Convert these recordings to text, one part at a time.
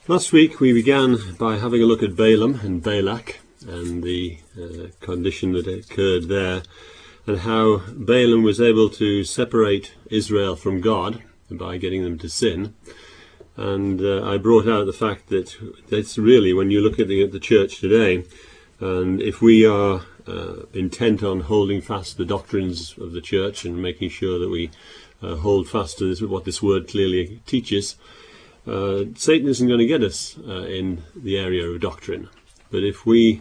Last week we began by having a look at Balaam and Balak and the condition that occurred there, and how Balaam was able to separate Israel from God by getting them to sin. And I brought out the fact that that's really, when you look at the church today, and if we are intent on holding fast the doctrines of the church and making sure that we hold fast to what this word clearly teaches, Satan isn't going to get us in the area of doctrine. But if he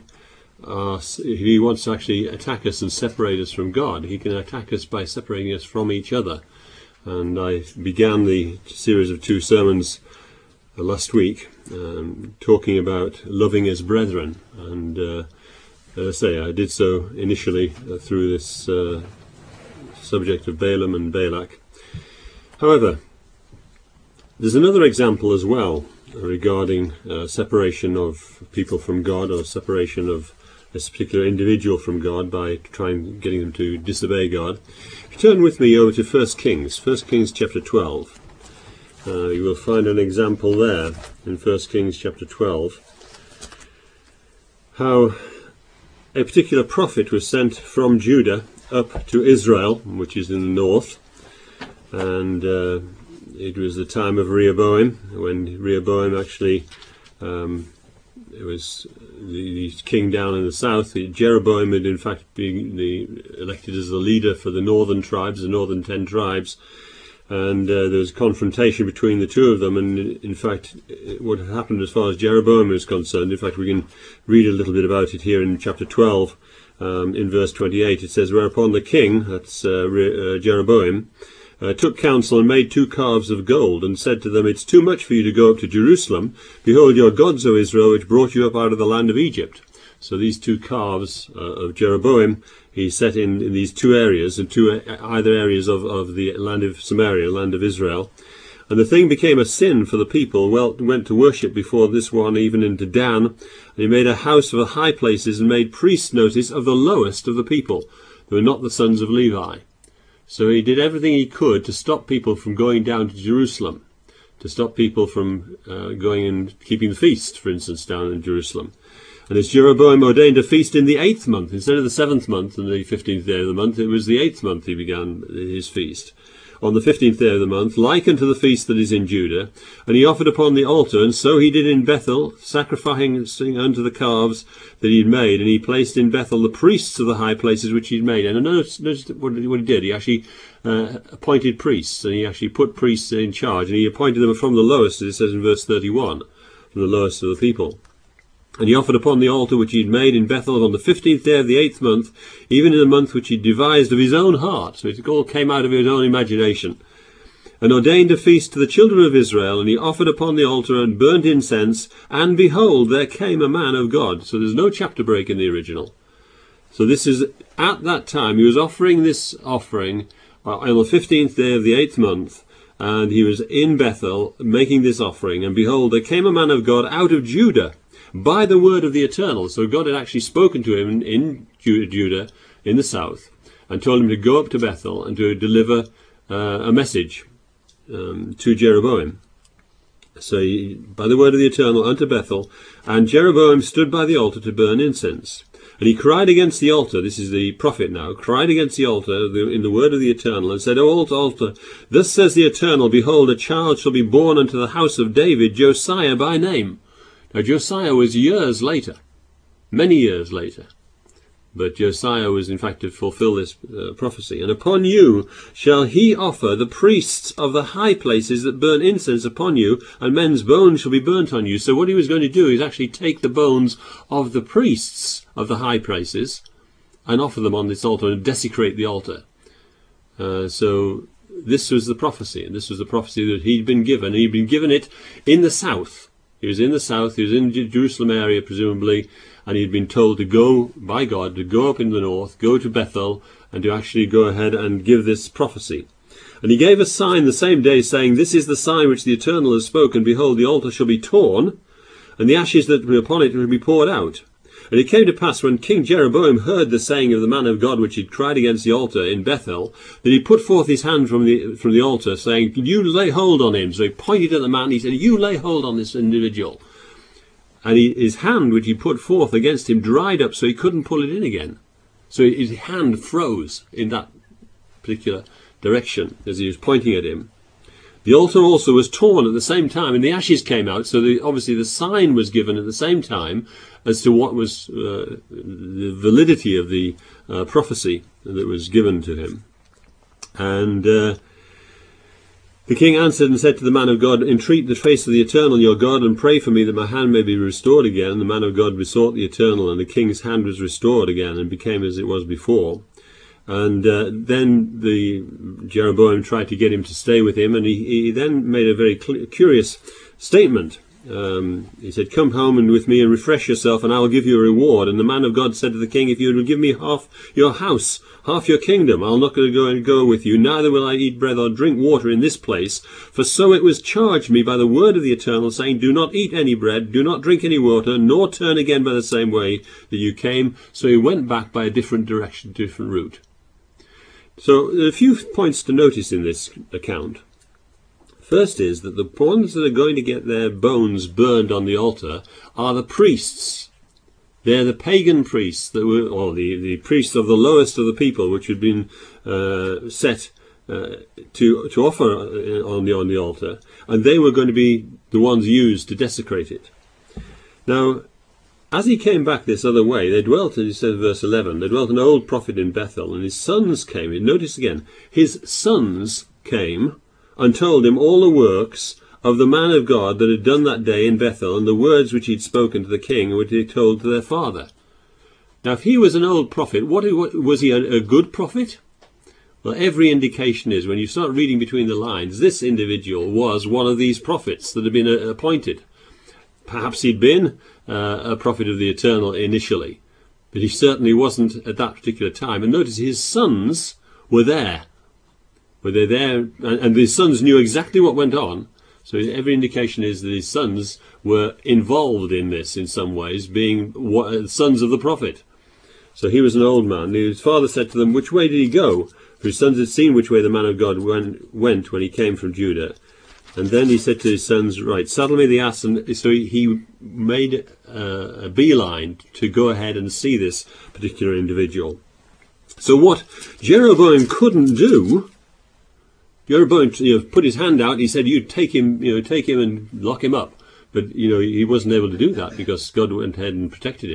wants to actually attack us and separate us from God, he can attack us by separating us from each other. And I began the series of 2 sermons last week talking about loving as brethren. And as I say, I did so initially through this subject of Balaam and Balak. However, there's another example as well regarding separation of people from God, or separation of a particular individual from God by getting them to disobey God. If you turn with me over to 1 Kings chapter 12, you will find an example there in 1 Kings chapter 12, how a particular prophet was sent from Judah up to Israel, which is in the north, and it was the time of Rehoboam, when Rehoboam actually it was the king down in the south. Jeroboam had in fact been elected as the leader for the northern tribes, the northern 10 tribes, and there was confrontation between the two of them. And in fact, what happened as far as Jeroboam is concerned, in fact we can read a little bit about it here in chapter 12, in verse 28. It says, "Whereupon the king," that's Jeroboam, took counsel and made 2 calves of gold, and said to them, It's too much for you to go up to Jerusalem. Behold your gods, O Israel, which brought you up out of the land of Egypt. So these 2 calves of Jeroboam he set in these 2 areas, in either areas of the land of Samaria, land of Israel. And the thing became a sin for the people, went to worship before this one, even into Dan. And he made a house of the high places, and made priests notice of the lowest of the people. They were not the sons of Levi. So he did everything he could to stop people from going down to Jerusalem, to stop people from going and keeping the feast, for instance, down in Jerusalem. And as Jeroboam ordained a feast in the 8th month, instead of the 7th month and the 15th day of the month, it was the 8th month he began his feast. On the 15th day of the month, like unto the feast that is in Judah, and he offered upon the altar, and so he did in Bethel, sacrificing unto the calves that he had made, and he placed in Bethel the priests of the high places which he had made. And notice what he did. He actually appointed priests, and he actually put priests in charge, and he appointed them from the lowest, as it says in verse 31, from the lowest of the people. And he offered upon the altar which he had made in Bethel on the 15th day of the 8th month, even in the month which he devised of his own heart. So it all came out of his own imagination. And ordained a feast to the children of Israel, and he offered upon the altar and burnt incense, and behold, there came a man of God. So there's no chapter break in the original. So this is, at that time, he was offering this offering on the 15th day of the 8th month, and he was in Bethel making this offering, and behold, there came a man of God out of Judah, by the word of the Eternal. So God had actually spoken to him in Judah, in the south, and told him to go up to Bethel and to deliver a message to Jeroboam. So by the word of the Eternal unto Bethel, and Jeroboam stood by the altar to burn incense. And he cried against the altar, this is the prophet now, cried against the altar in the word of the Eternal, and said, O altar, thus says the Eternal, Behold, a child shall be born unto the house of David, Josiah by name. Now Josiah was years later, many years later, but Josiah was in fact to fulfill this prophecy. And upon you shall he offer the priests of the high places that burn incense upon you, and men's bones shall be burnt on you. So what he was going to do is actually take the bones of the priests of the high places and offer them on this altar and desecrate the altar. So this was the prophecy, and this was the prophecy that he'd been given. He'd been given it in the south. He was in the south, he was in the Jerusalem area presumably, and he'd been told to go, by God, to go up in the north, go to Bethel, and to actually go ahead and give this prophecy. And he gave a sign the same day, saying, This is the sign which the Eternal has spoken, Behold, the altar shall be torn, and the ashes that were upon it will be poured out. And it came to pass, when King Jeroboam heard the saying of the man of God, which he cried against the altar in Bethel, that he put forth his hand from the altar, saying, "You lay hold on him." So he pointed at the man, and he said, "You lay hold on this individual." And his hand, which he put forth against him, dried up, so he couldn't pull it in again. So his hand froze in that particular direction as he was pointing at him. The altar also was torn at the same time, and the ashes came out, so obviously the sign was given at the same time as to what was the validity of the prophecy that was given to him. And the king answered and said to the man of God, "Entreat the face of the Eternal your God, and pray for me that my hand may be restored again." And the man of God besought the Eternal, and the king's hand was restored again, and became as it was before. And then Jeroboam tried to get him to stay with him, and he then made a very curious statement. He said, "Come home and with me and refresh yourself, and I will give you a reward." And the man of God said to the king, "If you will give me half your house, half your kingdom, I'll not go with you, neither will I eat bread or drink water in this place. For so it was charged me by the word of the Eternal, saying, do not eat any bread, do not drink any water, nor turn again by the same way that you came." So he went back by a different direction, different route. So there are a few points to notice in this account. First is that the ones that are going to get their bones burned on the altar are the priests. They're the pagan priests, or the priests of the lowest of the people, which had been set to offer on the altar, and they were going to be the ones used to desecrate it. Now, as he came back this other way, there dwelt, as he said in verse 11, there dwelt an old prophet in Bethel, and his sons came. And notice again, his sons came and told him all the works of the man of God that had done that day in Bethel, and the words which he had spoken to the king, and which he had told to their father. Now, if he was an old prophet, was he a good prophet? Well, every indication is, when you start reading between the lines, this individual was one of these prophets that had been appointed. Perhaps he'd been a prophet of the Eternal initially, but he certainly wasn't at that particular time. And notice his sons were there. Were they there? And his sons knew exactly what went on. So every indication is that his sons were involved in this in some ways, being sons of the prophet. So he was an old man. His father said to them, "Which way did he go?" For his sons had seen which way the man of God went when he came from Judah. And then he said to his sons, "Right, saddle me the ass." And so he made a beeline to go ahead and see this particular individual. So what Jeroboam couldn't do, Jeroboam put his hand out. He said, "You take him and lock him up." But he wasn't able to do that because God went ahead and protected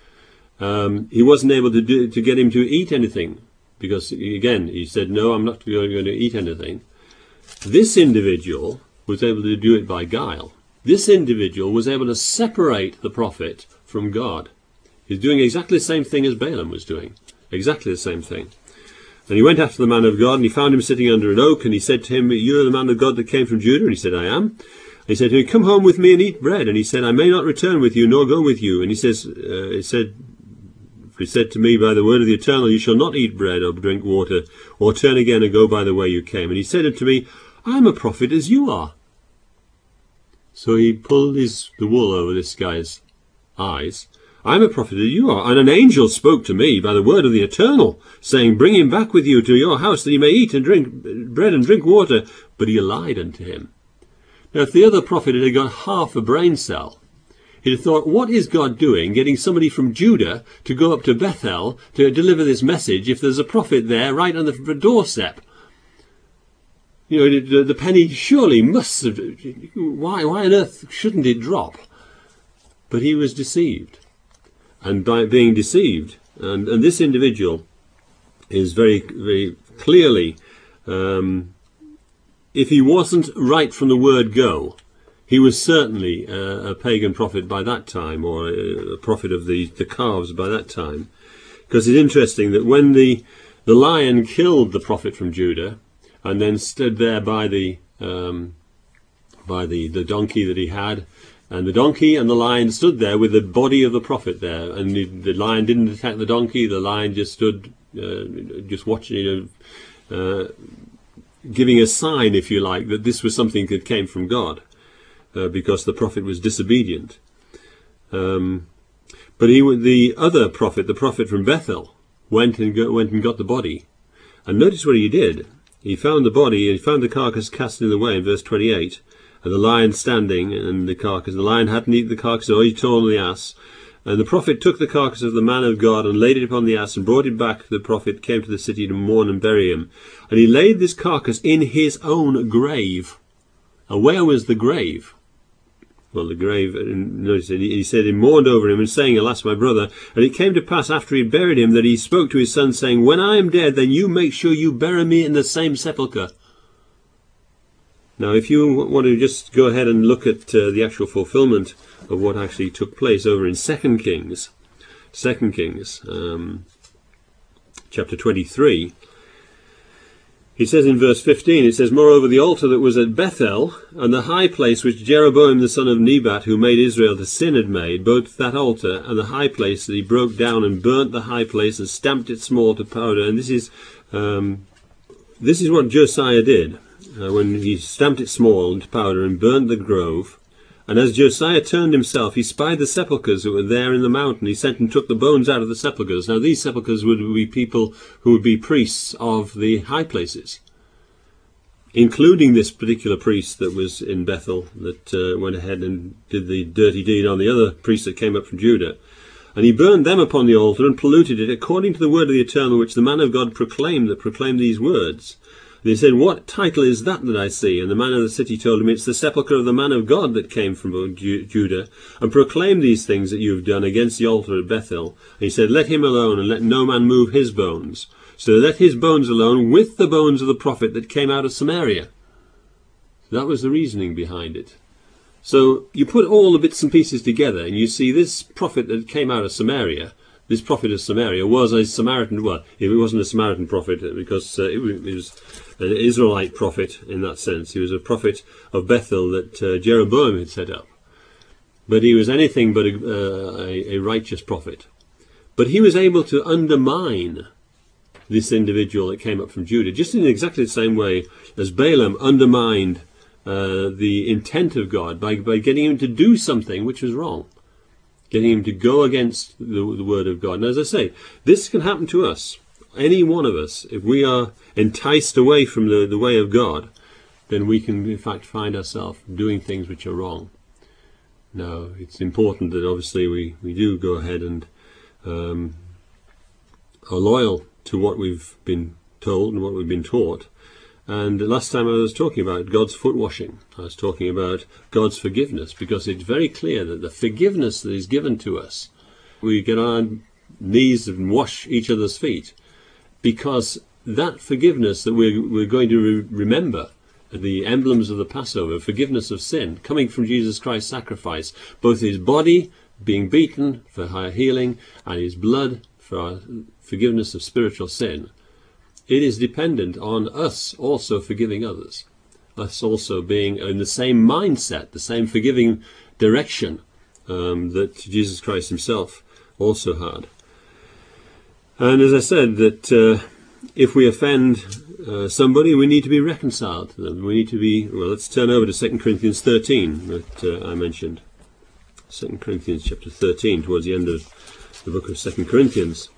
him. He wasn't able to get him to eat anything because, again, he said, "No, I'm not going to eat anything." This individual was able to do it by guile. This individual was able to separate the prophet from God. He's doing exactly the same thing as Balaam was doing. Exactly the same thing. And he went after the man of God, and he found him sitting under an oak, and he said to him, "You're the man of God that came from Judah?" And he said, "I am." And he said to him, "Come home with me and eat bread." And he said, "I may not return with you, nor go with you." And he said to me, "By the word of the Eternal, you shall not eat bread or drink water, or turn again and go by the way you came." And he said unto me, "I am a prophet as you are." So he pulled the wool over this guy's eyes. "I am a prophet as you are, and an angel spoke to me by the word of the Eternal, saying, bring him back with you to your house, that he may eat and drink bread and drink water. But he lied unto him." Now, if the other prophet had got half a brain cell, he'd have thought, what is God doing, getting somebody from Judah to go up to Bethel to deliver this message if there's a prophet there right on the doorstep? The penny surely must have... Why on earth shouldn't it drop? But he was deceived. And by being deceived, and this individual is very, very clearly, if he wasn't right from the word go, he was certainly a pagan prophet by that time, or a prophet of the calves by that time. Because it's interesting that when the lion killed the prophet from Judah, and then stood there by the donkey that he had, and the donkey and the lion stood there with the body of the prophet there, and the lion didn't attack the donkey. The lion just stood, just watching, giving a sign, if you like, that this was something that came from God, because the prophet was disobedient. But the other prophet, the prophet from Bethel, went and got the body. And notice what he did. He found the body, he found the carcass cast in the way in verse 28, and the lion standing, and the carcass. The lion hadn't eaten the carcass, or he torn the ass. And the prophet took the carcass of the man of God and laid it upon the ass and brought it back. The prophet came to the city to mourn and bury him. And he laid this carcass in his own grave. And where was the grave? Well, the grave, notice he said he mourned over him and saying, Alas, my brother. And it came to pass after he had buried him that he spoke to his son, saying, When I am dead, then you make sure you bury me in the same sepulchre. Now, if you want to just go ahead and look at the actual fulfillment of what actually took place over in 2 Kings, chapter 23, he says in verse 15, it says, Moreover, the altar that was at Bethel, and the high place which Jeroboam the son of Nebat, who made Israel to sin, had made, both that altar and the high place that he broke down and burnt the high place and stamped it small to powder. And this is what Josiah did. When he stamped it small into powder and burnt the grove. And as Josiah turned himself, he spied the sepulchres that were there in the mountain. He sent and took the bones out of the sepulchres. Now these sepulchres would be people who would be priests of the high places, including this particular priest that was in Bethel that went ahead and did the dirty deed on the other priests that came up from Judah. And he burned them upon the altar and polluted it according to the word of the Eternal, which the man of God proclaimed these words. And he said, What title is that I see? And the man of the city told him, It's the sepulchre of the man of God that came from Judah, and proclaimed these things that you have done against the altar at Bethel. And he said, Let him alone, and let no man move his bones. So let his bones alone with the bones of the prophet that came out of Samaria. That was the reasoning behind it. So you put all the bits and pieces together, and you see this prophet that came out of Samaria. This prophet of Samaria was a Samaritan. Well, it wasn't a Samaritan prophet because it was an Israelite prophet in that sense. He was a prophet of Bethel that Jeroboam had set up. But he was anything but a righteous prophet. But he was able to undermine this individual that came up from Judah, just in exactly the same way as Balaam undermined the intent of God by getting him to do something which was wrong. Getting him to go against the word of God. And as I say, this can happen to us, any one of us. If we are enticed away from the way of God, then we can in fact find ourselves doing things which are wrong. Now, it's important that obviously we do go ahead and are loyal to what we've been told and what we've been taught. And last time I was talking about God's foot washing. I was talking about God's forgiveness, because it's very clear that the forgiveness that is given to us, we get on our knees and wash each other's feet, because that forgiveness that we're going to remember, the emblems of the Passover, forgiveness of sin, coming from Jesus Christ's sacrifice, both his body being beaten for our healing and his blood for our forgiveness of spiritual sin. It is dependent on us also forgiving others, us also being in the same mindset, the same forgiving direction that Jesus Christ himself also had. And as I said, that if we offend somebody, we need to be reconciled to them. We need to be, well, let's turn over to 2 Corinthians 13 that I mentioned. 2 Corinthians chapter 13, towards the end of the book of 2 Corinthians.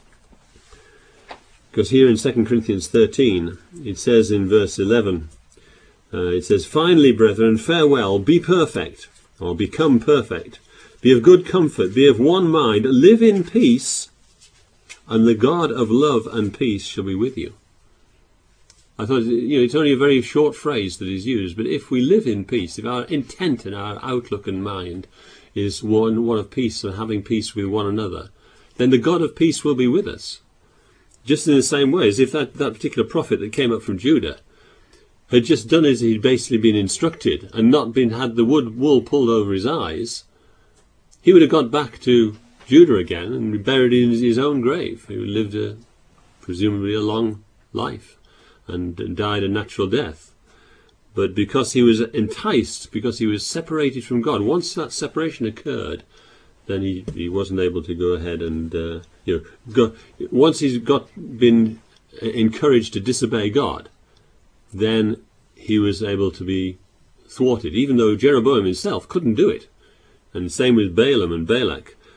Because here in 2 Corinthians 13, it says in verse 11, it says, Finally, brethren, farewell, be perfect, or become perfect. Be of good comfort, be of one mind, live in peace, and the God of love and peace shall be with you. I thought, it's only a very short phrase that is used, but if we live in peace, if our intent and our outlook and mind is one of peace and having peace with one another, then the God of peace will be with us. Just in the same way as if that particular prophet that came up from Judah had just done as he'd basically been instructed and not had the wool pulled over his eyes, he would have got back to Judah again and be buried in his own grave. He would have lived presumably a long life and died a natural death. But because he was enticed, because he was separated from God, once that separation occurred, then he wasn't able to go ahead and once he's been encouraged to disobey God, then he was able to be thwarted, even though Jeroboam himself couldn't do it. And same with Balaam and Balak.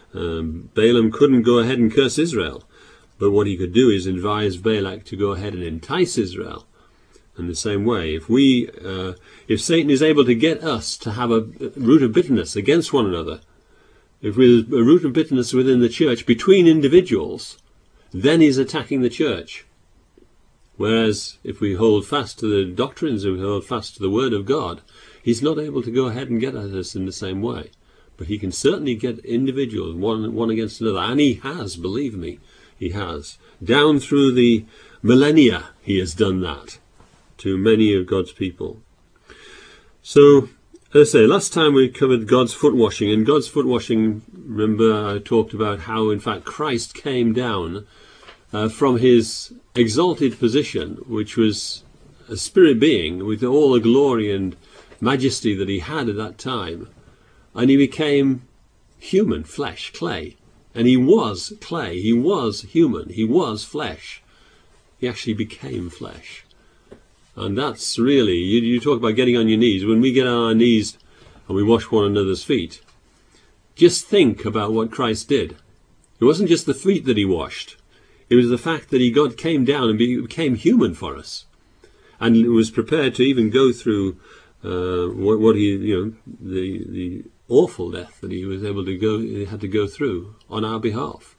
Balaam couldn't go ahead and curse Israel, but what he could do is advise Balak to go ahead and entice Israel. In the same way, if Satan is able to get us to have a root of bitterness against one another, if there's a root of bitterness within the church between individuals, then he's attacking the church. Whereas if we hold fast to the doctrines, if we hold fast to the Word of God, he's not able to go ahead and get at us in the same way. But he can certainly get individuals, one against another. And he has, believe me, he has. Down through the millennia, he has done that to many of God's people. So, as I say, last time we covered God's foot washing. And God's foot washing, remember I talked about how, in fact, Christ came down from his exalted position, which was a spirit being with all the glory and majesty that he had at that time. And he became human, flesh, clay. And he was clay, he was human, he was flesh. He actually became flesh. And that's really, you talk about getting on your knees. When we get on our knees and we wash one another's feet, just think about what Christ did. It wasn't just the feet that he washed. It was the fact that God came down and became human for us. And was prepared to even go through the awful death that he was able to he had to go through on our behalf.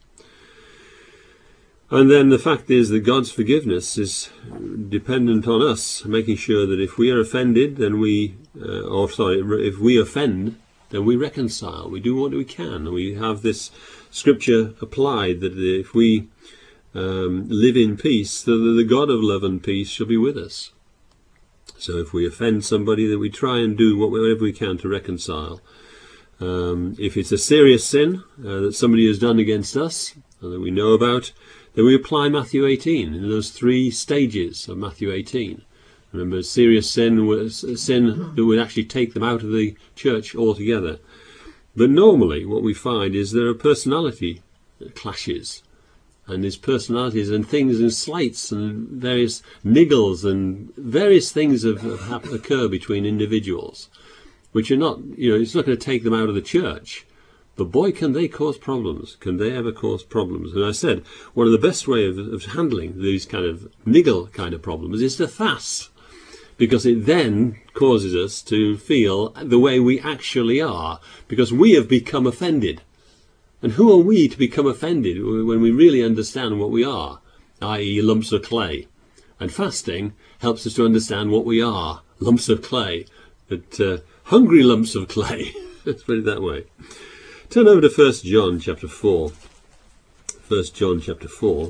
And then the fact is that God's forgiveness is dependent on us, making sure that if we are offended, then if we offend, then we reconcile. We do what we can. We have this scripture applied that if we live in peace, the God of love and peace shall be with us. So if we offend somebody, that we try and do whatever we can to reconcile. If it's a serious sin that somebody has done against us, and that we know about, then we apply Matthew 18, in those 3 stages of Matthew 18. Remember, serious sin was a sin that would actually take them out of the church altogether. But normally what we find is there are personality clashes. And there's personalities and things and slights and various niggles and various things occur between individuals, which are not, it's not going to take them out of the church. But boy, can they cause problems. Can they ever cause problems? And I said, one of the best ways of handling these kind of niggle kind of problems is to fast. Because it then causes us to feel the way we actually are. Because we have become offended. And who are we to become offended when we really understand what we are, i.e. lumps of clay? And fasting helps us to understand what we are, lumps of clay, but hungry lumps of clay. Let's put it that way. Turn over to 1 John chapter 4. 1 John chapter 4.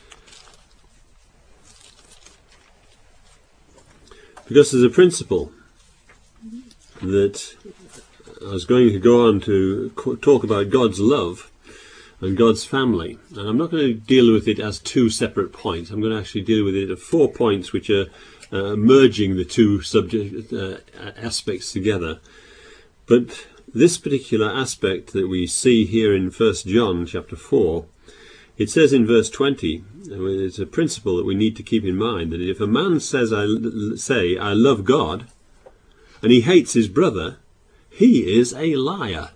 Because there's a principle that I was going to go on to talk about God's love and God's family. And I'm not going to deal with it as 2 separate points. I'm going to actually deal with it as 4 points which are merging the 2 subject aspects together. But this particular aspect that we see here in 1 John chapter 4, it says in verse 20, it's a principle that we need to keep in mind, that if a man says, I love God, and he hates his brother, he is a liar.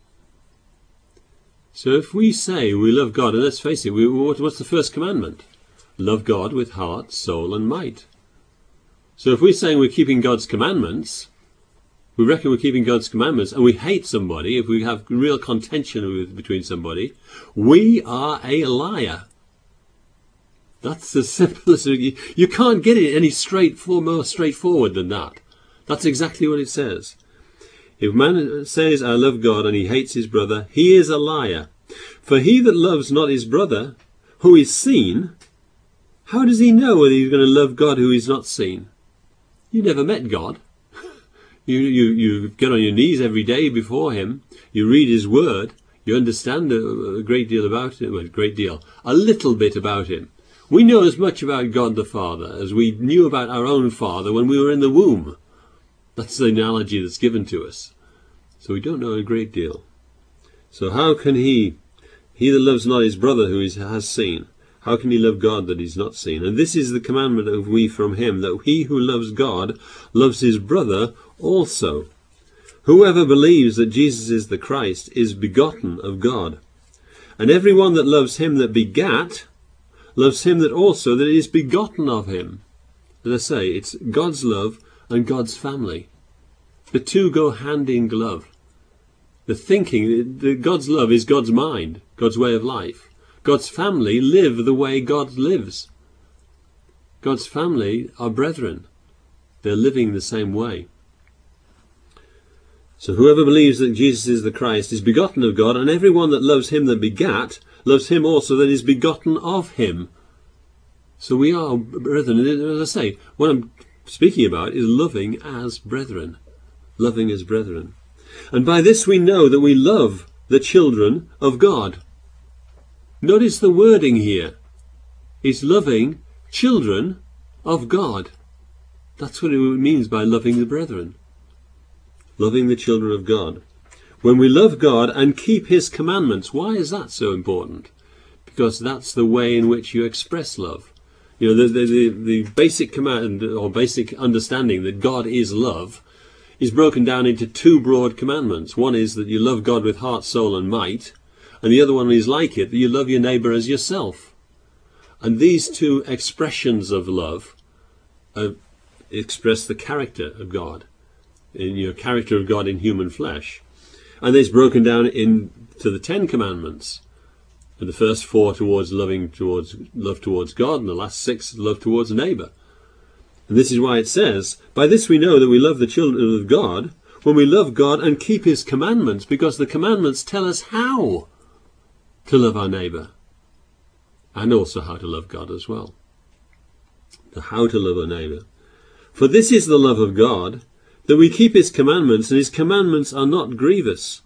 So if we say we love God, and let's face it, what's the first commandment? Love God with heart, soul, and might. So if we're saying we're keeping God's commandments, we reckon we're keeping God's commandments, and we hate somebody, if we have real contention between somebody, we are a liar. That's the simplest. You can't get it any more straightforward than that. That's exactly what it says. If a man says, I love God, and he hates his brother, he is a liar. For he that loves not his brother, who is seen, how does he know whether he's going to love God who is not seen? You never met God. You get on your knees every day before him. You read his word. You understand a great deal about him. Well, a little bit about him. We know as much about God the Father as we knew about our own father when we were in the womb. That's the analogy that's given to us. So we don't know a great deal. So how can he that loves not his brother who has seen, how can he love God that he's not seen? And this is the commandment of we from him, that he who loves God loves his brother also. Whoever believes that Jesus is the Christ is begotten of God, And every one that loves him that begat, loves him that also that is begotten of him. As I say, it's God's love and God's family. The two go hand in glove. The thinking, God's love is God's mind, God's way of life. God's family live the way God lives. God's family are brethren. They're living the same way. So whoever believes that Jesus is the Christ is begotten of God, and everyone that loves him that begat, loves him also that is begotten of him. So we are brethren. And as I say, what I'm speaking about is loving as brethren. Loving as brethren. And by this we know that we love the children of God. Notice the wording here. It's loving children of God. That's what it means by loving the brethren. Loving the children of God. When we love God and keep his commandments. Why is that so important? Because that's the way in which you express love. You know, the basic command or basic understanding that God is love is broken down into two broad commandments. One is that you love God with heart, soul and might. And the other one is like it, that you love your neighbour as yourself. And these two expressions of love express the character of God. In your character of God in human flesh. And it's broken down into the 10 commandments. And the first 4 towards love towards God, and the last 6 love towards neighbour. And this is why it says, by this we know that we love the children of God, when we love God and keep his commandments, because the commandments tell us how to love our neighbour. And also how to love God as well. The how to love our neighbour. For this is the love of God, that we keep his commandments, and his commandments are not grievous.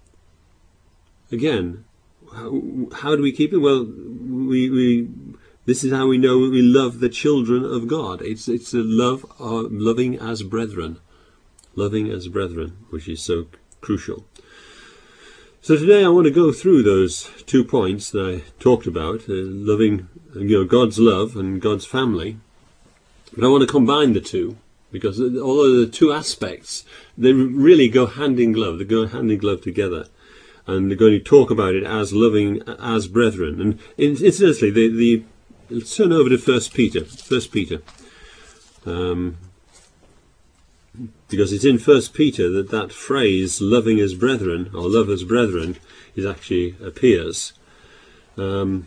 Again, how do we keep it? Well, this is how we know we love the children of God. It's a love, loving as brethren. Loving as brethren, which is so crucial. So today I want to go through those 2 points that I talked about, loving, God's love and God's family. But I want to combine the two, because although the 2 aspects, they really go hand in glove. They go hand in glove together. And they're going to talk about it as loving as brethren. And incidentally, let's turn over to 1 Peter. 1 Peter. Because it's in 1 Peter that phrase, loving as brethren, or love as brethren, actually appears. And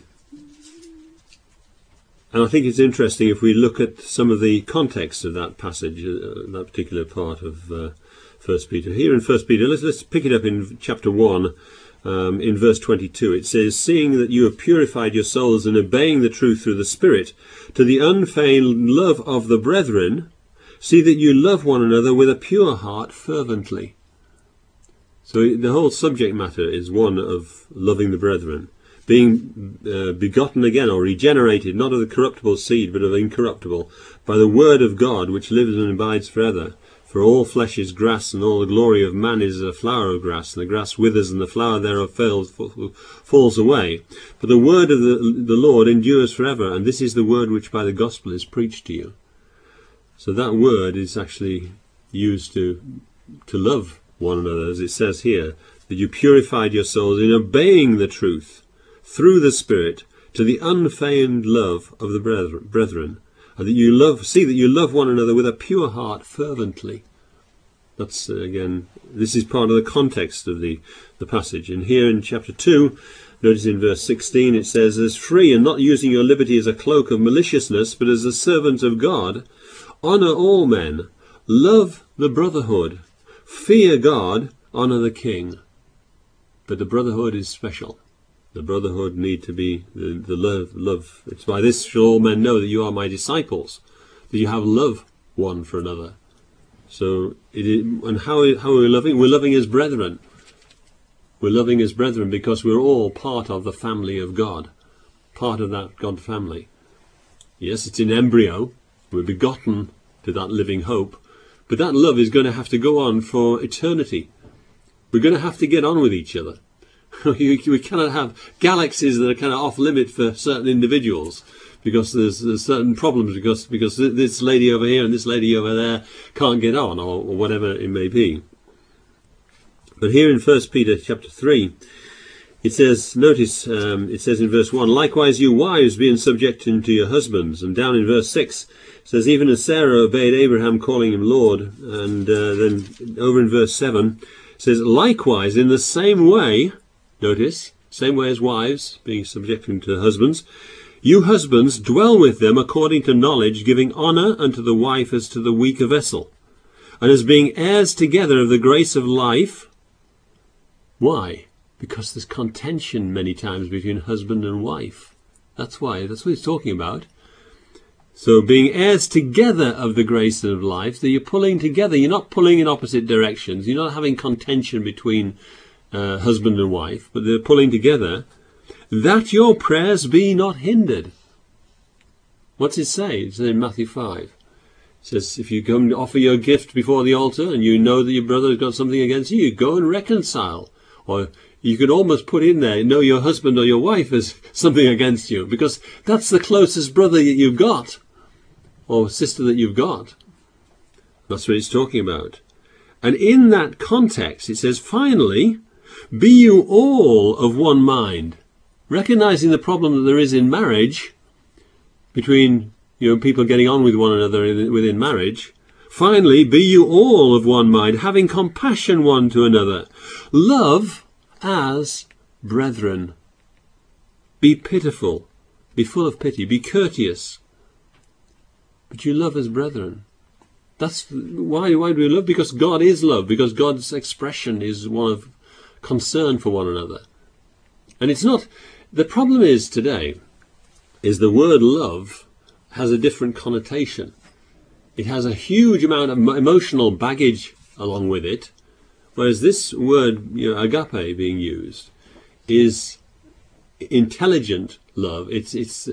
I think it's interesting if we look at some of the context of that passage, that particular part of 1 Peter. Here in 1 Peter, let's pick it up in chapter 1, in verse 22. It says, seeing that you have purified your souls in obeying the truth through the Spirit, to the unfeigned love of the brethren, see that you love one another with a pure heart fervently. So the whole subject matter is one of loving the brethren. Being begotten again or regenerated, not of the corruptible seed, but of incorruptible, by the word of God, which lives and abides forever. For all flesh is grass, and all the glory of man is a flower of grass, and the grass withers, and the flower thereof falls away. But the word of the Lord endures forever, and this is the word which by the gospel is preached to you. So that word is actually used to love one another, as it says here, that you purified your souls in obeying the truth through the Spirit, to the unfeigned love of the brethren, and that you love one another with a pure heart fervently. That's again, this is part of the context of the passage. And here in chapter 2, notice in verse 16, it says, as free and not using your liberty as a cloak of maliciousness, but as a servant of God, honour all men, love the brotherhood, fear God, honour the king. But the brotherhood is special. The brotherhood need to be the love. It's by this shall all men know that you are my disciples, that you have love one for another. So, and how are we loving? We're loving as brethren. We're loving as brethren because we're all part of the family of God, part of that God family. Yes, it's in embryo. We're begotten to that living hope, but that love is going to have to go on for eternity. We're going to have to get on with each other. We cannot have galaxies that are kind of off limit for certain individuals because there's certain problems because this lady over here and this lady over there can't get on, or whatever it may be. But here in 1 Peter chapter 3, It says, notice, it says in verse 1, likewise you wives be in subjection to your husbands. And down in verse 6, it says, even as Sarah obeyed Abraham, calling him Lord. And then over in verse 7, it says, likewise in the same way, notice, same way as wives being subjecting to husbands, you husbands dwell with them according to knowledge, giving honour unto the wife as to the weaker vessel, and as being heirs together of the grace of life. Why? Because there's contention many times between husband and wife. That's why. That's what he's talking about. So being heirs together of the grace of life, that you're pulling together. You're not pulling in opposite directions. You're not having contention between husband and wife, but they're pulling together. That your prayers be not hindered. What's it say? It's in Matthew 5. It says, if you come to offer your gift before the altar and you know that your brother has got something against you, you go and reconcile. Or you could almost put in there, know your husband or your wife has something against you, because that's the closest brother that you've got, or sister that you've got. That's what it's talking about. And in that context, it says, finally, be you all of one mind, recognizing the problem that there is in marriage, between people getting on with one another within marriage. Finally, be you all of one mind, having compassion one to another. Love as brethren. Be pitiful. Be full of pity. Be courteous. But you love as brethren. That's why do we love? Because God is love. Because God's expression is one of concern for one another. And it's not... The problem is today, is the word love has a different connotation. It has a huge amount of emotional baggage along with it, whereas this word, agape, being used, is intelligent love. It's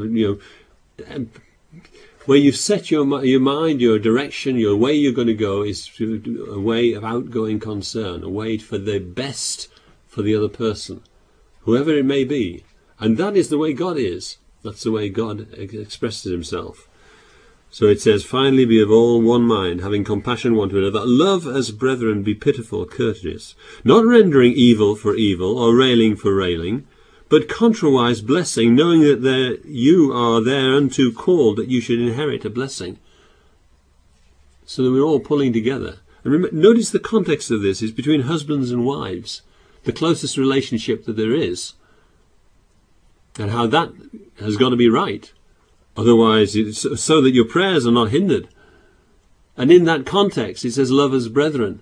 where you set your mind, your direction, your way you're going to go is a way of outgoing concern, a way for the best for the other person, whoever it may be. And that is the way God is. That's the way God expresses himself. So it says, finally be of all one mind, having compassion one to another. Love as brethren, be pitiful, courteous, not rendering evil for evil, or railing for railing, but contrariwise blessing, knowing that you are thereunto called, that you should inherit a blessing. So that we're all pulling together. And remember, notice the context of this is between husbands and wives, the closest relationship that there is, and how that has got to be right. Otherwise, it's so that your prayers are not hindered. And in that context, it says, love as brethren.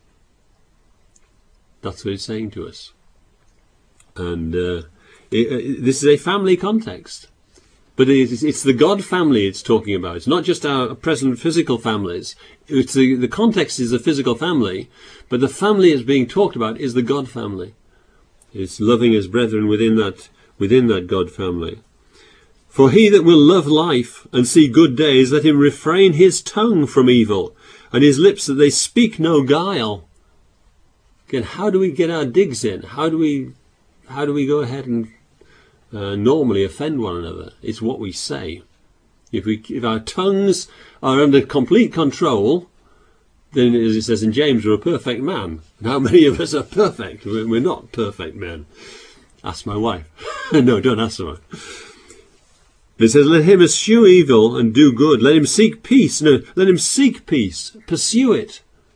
That's what it's saying to us. And this is a family context. But it's the God family it's talking about. It's not just our present physical families. It's the context is the physical family, but the family is being talked about is the God family. It's loving as brethren within that God family. For he that will love life and see good days, let him refrain his tongue from evil, and his lips that they speak no guile. Again, how do we get our digs in? How do we go ahead and normally offend one another? It's what we say. If our tongues are under complete control, then as it says in James, we're a perfect man. And how many of us are perfect? We're not perfect men. Ask my wife. No, don't ask her. It says, let him eschew evil and do good. Let him seek peace. No, let him seek peace. Pursue it.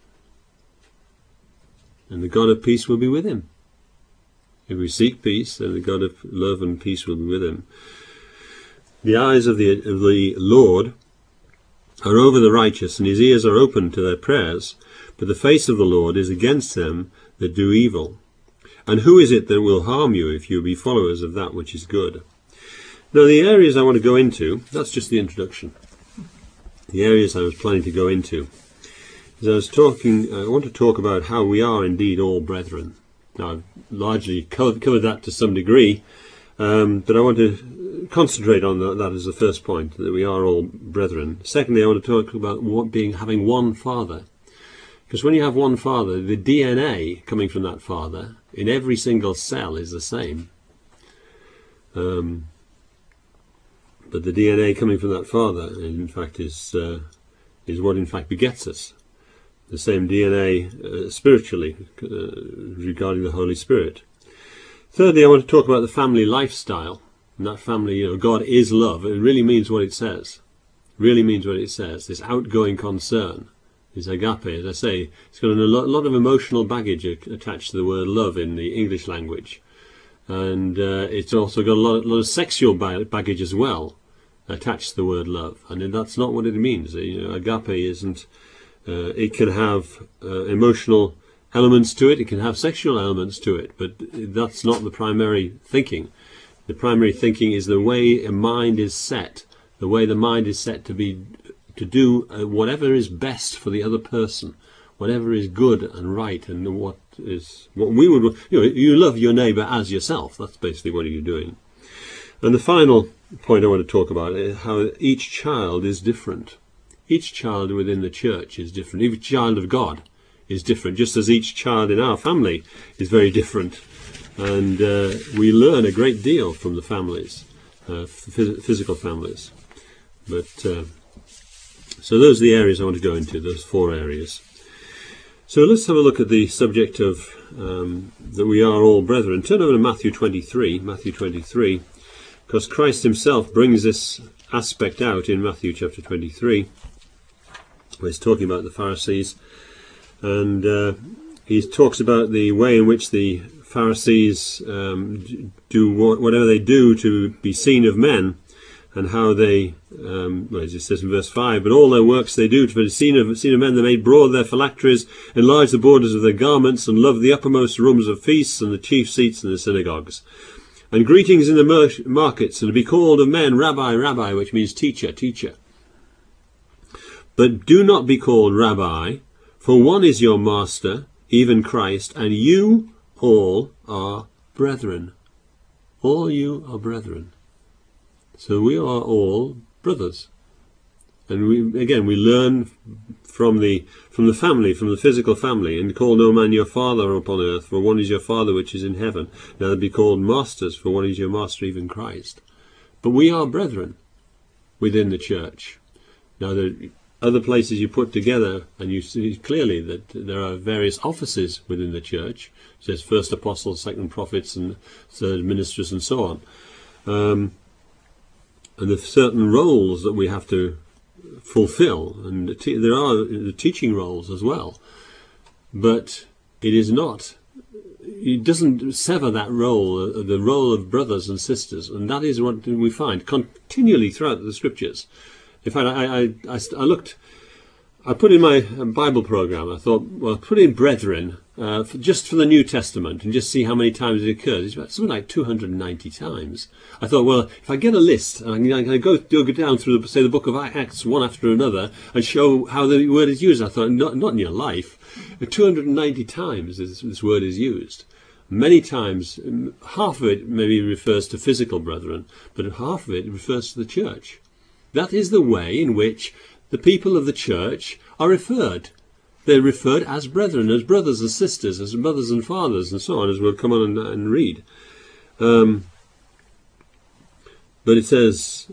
And the God of peace will be with him. If we seek peace, then the God of love and peace will be with him. The eyes of the Lord are over the righteous, and his ears are open to their prayers. But the face of the Lord is against them that do evil. And who is it that will harm you if you be followers of that which is good? Now, the areas I want to go into, that's just the introduction. The areas I was planning to go into. As I want to talk about how we are indeed all brethren. Now, I've largely covered that to some degree, but I want to concentrate on that as the first point, that we are all brethren. Secondly, I want to talk about having one Father. Because when you have one Father, the DNA coming from that Father in every single cell is the same. But the DNA coming from that Father, in fact, is what in fact begets us. The same DNA spiritually regarding the Holy Spirit. Thirdly, I want to talk about the family lifestyle. And that family, God is love. It really means what it says. Really means what it says. This outgoing concern, this agape, as I say, it's got a lot of emotional baggage attached to the word love in the English language. And it's also got a lot of sexual baggage as well attached to the word love. And that's not what it means. Agape isn't... it can have emotional elements to it. It can have sexual elements to it. But that's not the primary thinking. The primary thinking is the way a mind is set. The way the mind is set to do whatever is best for the other person, whatever is good and right, and what we would, you love your neighbour as yourself. That's basically what you're doing. And the final point I want to talk about is how each child is different. Each child within the church is different. Each child of God is different, just as each child in our family is very different. And we learn a great deal from the families, physical families. But so those are the areas I want to go into, those 4 areas. So let's have a look at the subject of that we are all brethren. Turn over to Matthew 23, because Christ himself brings this aspect out in Matthew chapter 23, where he's talking about the Pharisees, and he talks about the way in which the Pharisees do whatever they do to be seen of men, and how they, as it says in verse 5, but all their works they do to be seen of men, they made broad their phylacteries, enlarged the borders of their garments, and loved the uppermost rooms of feasts and the chief seats in the synagogues. And greetings in the markets, and to be called of men, Rabbi, Rabbi, which means teacher, teacher. But do not be called Rabbi, for one is your master, even Christ, and you all are brethren. All you are brethren. So we are all brothers. And we learn from the family, from the physical family, and call no man your father upon earth, for one is your Father which is in heaven. Now be called masters, for one is your master, even Christ. But we are brethren within the church. Now there are other places you put together, and you see clearly that there are various offices within the church. It says first apostles, second prophets, and third ministers, and so on. And there are certain roles that we have to fulfill, and there are the teaching roles as well. But it doesn't sever that role, the role of brothers and sisters, and that is what we find continually throughout the scriptures. In fact, I looked, I put in my Bible program, I thought, well, put in brethren, just for the New Testament, and just see how many times it occurs. It's about something like 290 times. I thought, well, if I get a list, and I can go down through, say, the book of Acts one after another, and show how the word is used, I thought, not in your life. 290 times this word is used. Many times, half of it maybe refers to physical brethren, but half of it refers to the church. That is the way in which the people of the church are referred. They're referred as brethren, as brothers and sisters, as mothers and fathers, and so on, as we'll come on and read. But it says,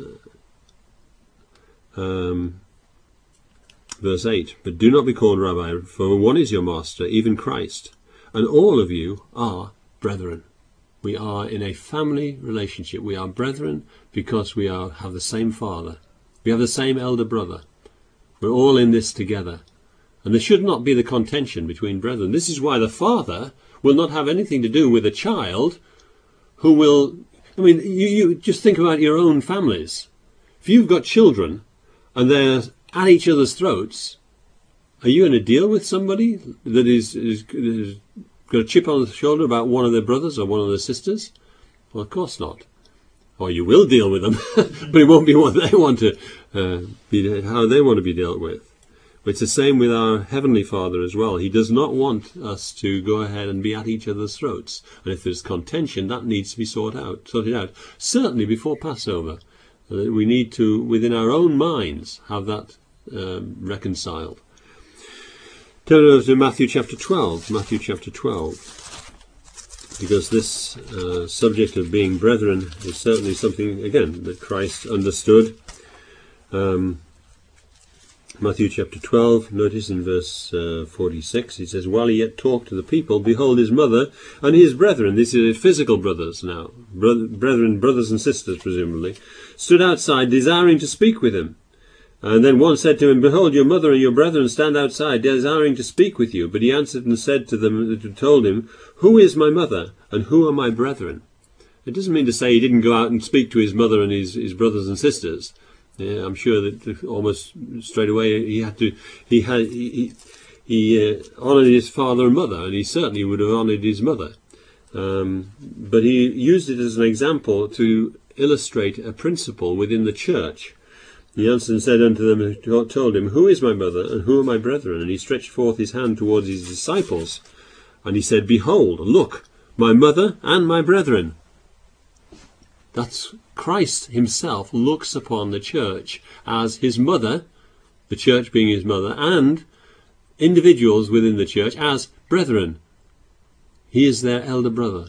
verse 8, but do not be called Rabbi, for one is your master, even Christ, and all of you are brethren. We are in a family relationship. We are brethren because we have the same father. We have the same elder brother. We're all in this together. And there should not be the contention between brethren. This is why the father will not have anything to do with a child who will... I mean, you just think about your own families. If you've got children and they're at each other's throats, are you going to deal with somebody that is got a chip on the shoulder about one of their brothers or one of their sisters? Well, of course not. Or you will deal with them, but it won't be what they want to how they want to be dealt with. It's the same with our Heavenly Father as well. He does not want us to go ahead and be at each other's throats. And if there's contention, that needs to be sorted out. Certainly before Passover. We need to, within our own minds, have that reconciled. Turn over to Matthew chapter 12. Matthew chapter 12. Because this subject of being brethren is certainly something, again, that Christ understood. Matthew chapter 12, notice in verse 46, he says, while he yet talked to the people, behold, his mother and his brethren, these are physical brothers now, brothers and sisters presumably, stood outside desiring to speak with him. And then one said to him, behold, your mother and your brethren stand outside desiring to speak with you. But he answered and said to them, told him, who is my mother and who are my brethren? It doesn't mean to say he didn't go out and speak to his mother and his brothers and sisters. Yeah, I'm sure that almost straight away he honoured his father and mother, and he certainly would have honoured his mother. But he used it as an example to illustrate a principle within the church. He answered and said unto them, told him, who is my mother and who are my brethren? And he stretched forth his hand towards his disciples, and he said, behold, look, my mother and my brethren. That's Christ himself looks upon the church as his mother, the church being his mother, and individuals within the church as brethren. He is their elder brother.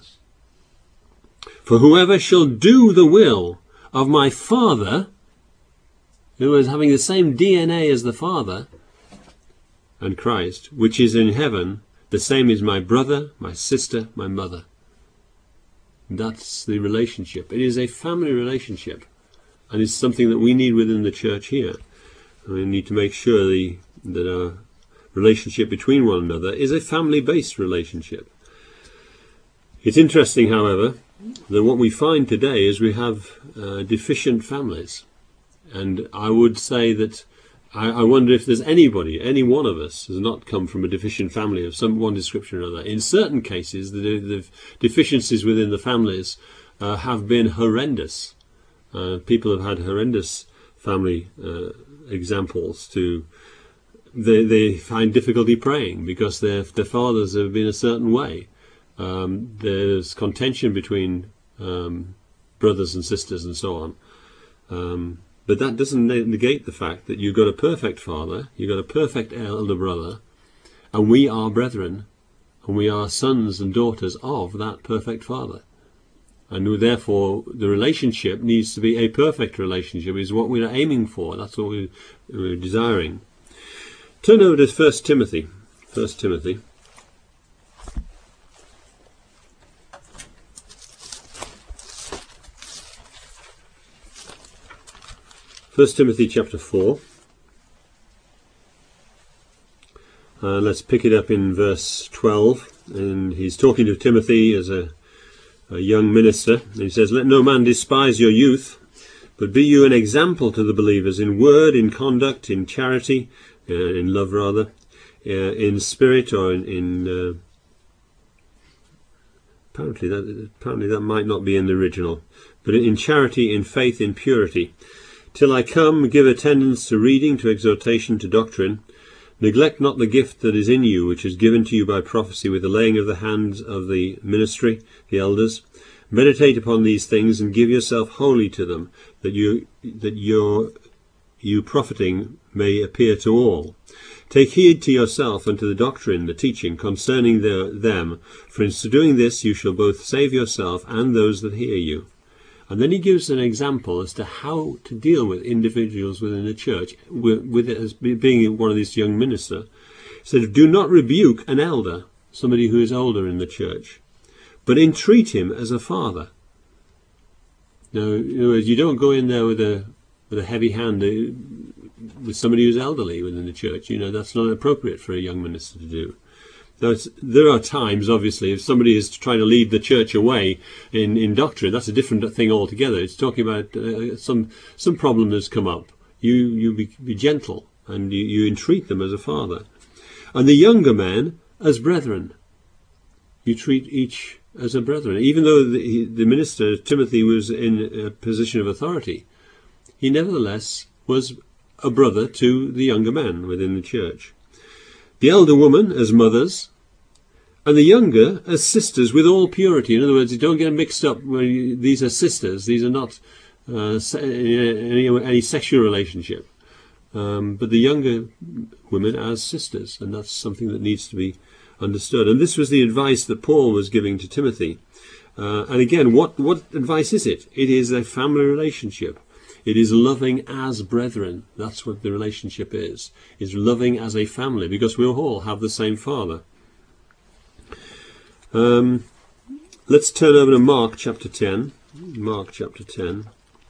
For whoever shall do the will of my Father, who is having the same DNA as the Father and Christ, which is in heaven, the same is my brother, my sister, my mother. That's the relationship. It is a family relationship, and it's something that we need within the church here. And we need to make sure that our relationship between one another is a family-based relationship. It's interesting, however, that what we find today is we have deficient families. And I would say that I wonder if there's anybody, any one of us, has not come from a deficient family of one description or another. In certain cases, the deficiencies within the families have been horrendous. People have had horrendous family examples. They find difficulty praying because their fathers have been a certain way. There's contention between brothers and sisters and so on. But that doesn't negate the fact that you've got a perfect father, you've got a perfect elder brother, and we are brethren, and we are sons and daughters of that perfect father. And therefore, the relationship needs to be a perfect relationship, is what we're aiming for. That's what we're desiring. Turn over to 1 Timothy. 1 Timothy. 1 Timothy chapter 4. Let's pick it up in verse 12. And he's talking to Timothy as a young minister. And he says, let no man despise your youth, but be you an example to the believers in word, in conduct, in charity, in love rather, in spirit, or in apparently that might not be in the original, but in charity, in faith, in purity. Till I come, give attendance to reading, to exhortation, to doctrine. Neglect not the gift that is in you, which is given to you by prophecy, with the laying of the hands of the ministry, the elders. Meditate upon these things, and give yourself wholly to them, that you profiting may appear to all. Take heed to yourself and to the doctrine, the teaching concerning them, for in doing this you shall both save yourself and those that hear you. And then he gives an example as to how to deal with individuals within the church, with it as being one of these young ministers. He said, do not rebuke an elder, somebody who is older in the church, but entreat him as a father. Now, you don't go in there with a heavy hand with somebody who's elderly within the church. That's not appropriate for a young minister to do. Now, there are times, obviously, if somebody is trying to lead the church away in doctrine, that's a different thing altogether. It's talking about some problem that's come up. You be gentle, and you entreat them as a father. And the younger men as brethren. You treat each as a brethren. Even though the minister, Timothy, was in a position of authority, he nevertheless was a brother to the younger men within the church. The elder woman as mothers, and the younger as sisters with all purity. In other words, you don't get mixed up. These are sisters. These are not any sexual relationship. But the younger women as sisters, and that's something that needs to be understood. And this was the advice that Paul was giving to Timothy. And again, what advice is it? It is a family relationship. It is loving as brethren. That's what the relationship is loving as a family, because we all have the same Father. Let's turn over to Mark chapter 10. Mark chapter 10.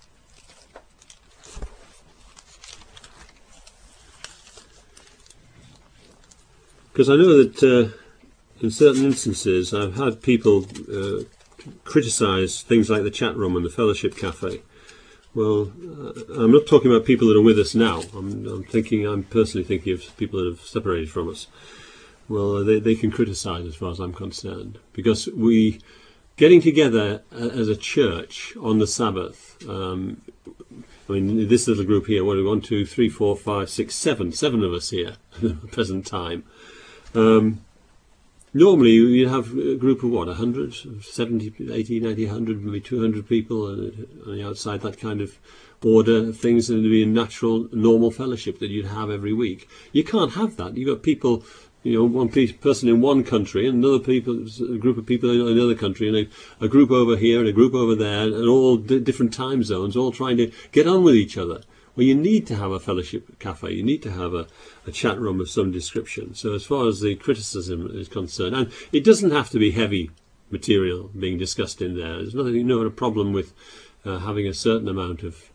Because I know that in certain instances I've had people criticise things like the chat room and the fellowship cafe. Well, I'm not talking about people that are with us now. I'm personally thinking of people that have separated from us. Well, they can criticise as far as I'm concerned, because we getting together as a church on the Sabbath. I mean, this little group here, what are we, 1, 2, 3, 4, 5, 6, 7 of us here at the present time. Normally you have a group of 100, 70, 80, 90, 100, maybe 200 people on the outside, that kind of order of things, and to be a natural, normal fellowship that you'd have every week. You can't have that. You've got people, one person in one country and a group of people in another country, and a group over here and a group over there, and all different time zones, all trying to get on with each other. Well, you need to have a fellowship cafe. You need to have a chat room of some description. So as far as the criticism is concerned, and it doesn't have to be heavy material being discussed in there. There's no problem with having a certain amount of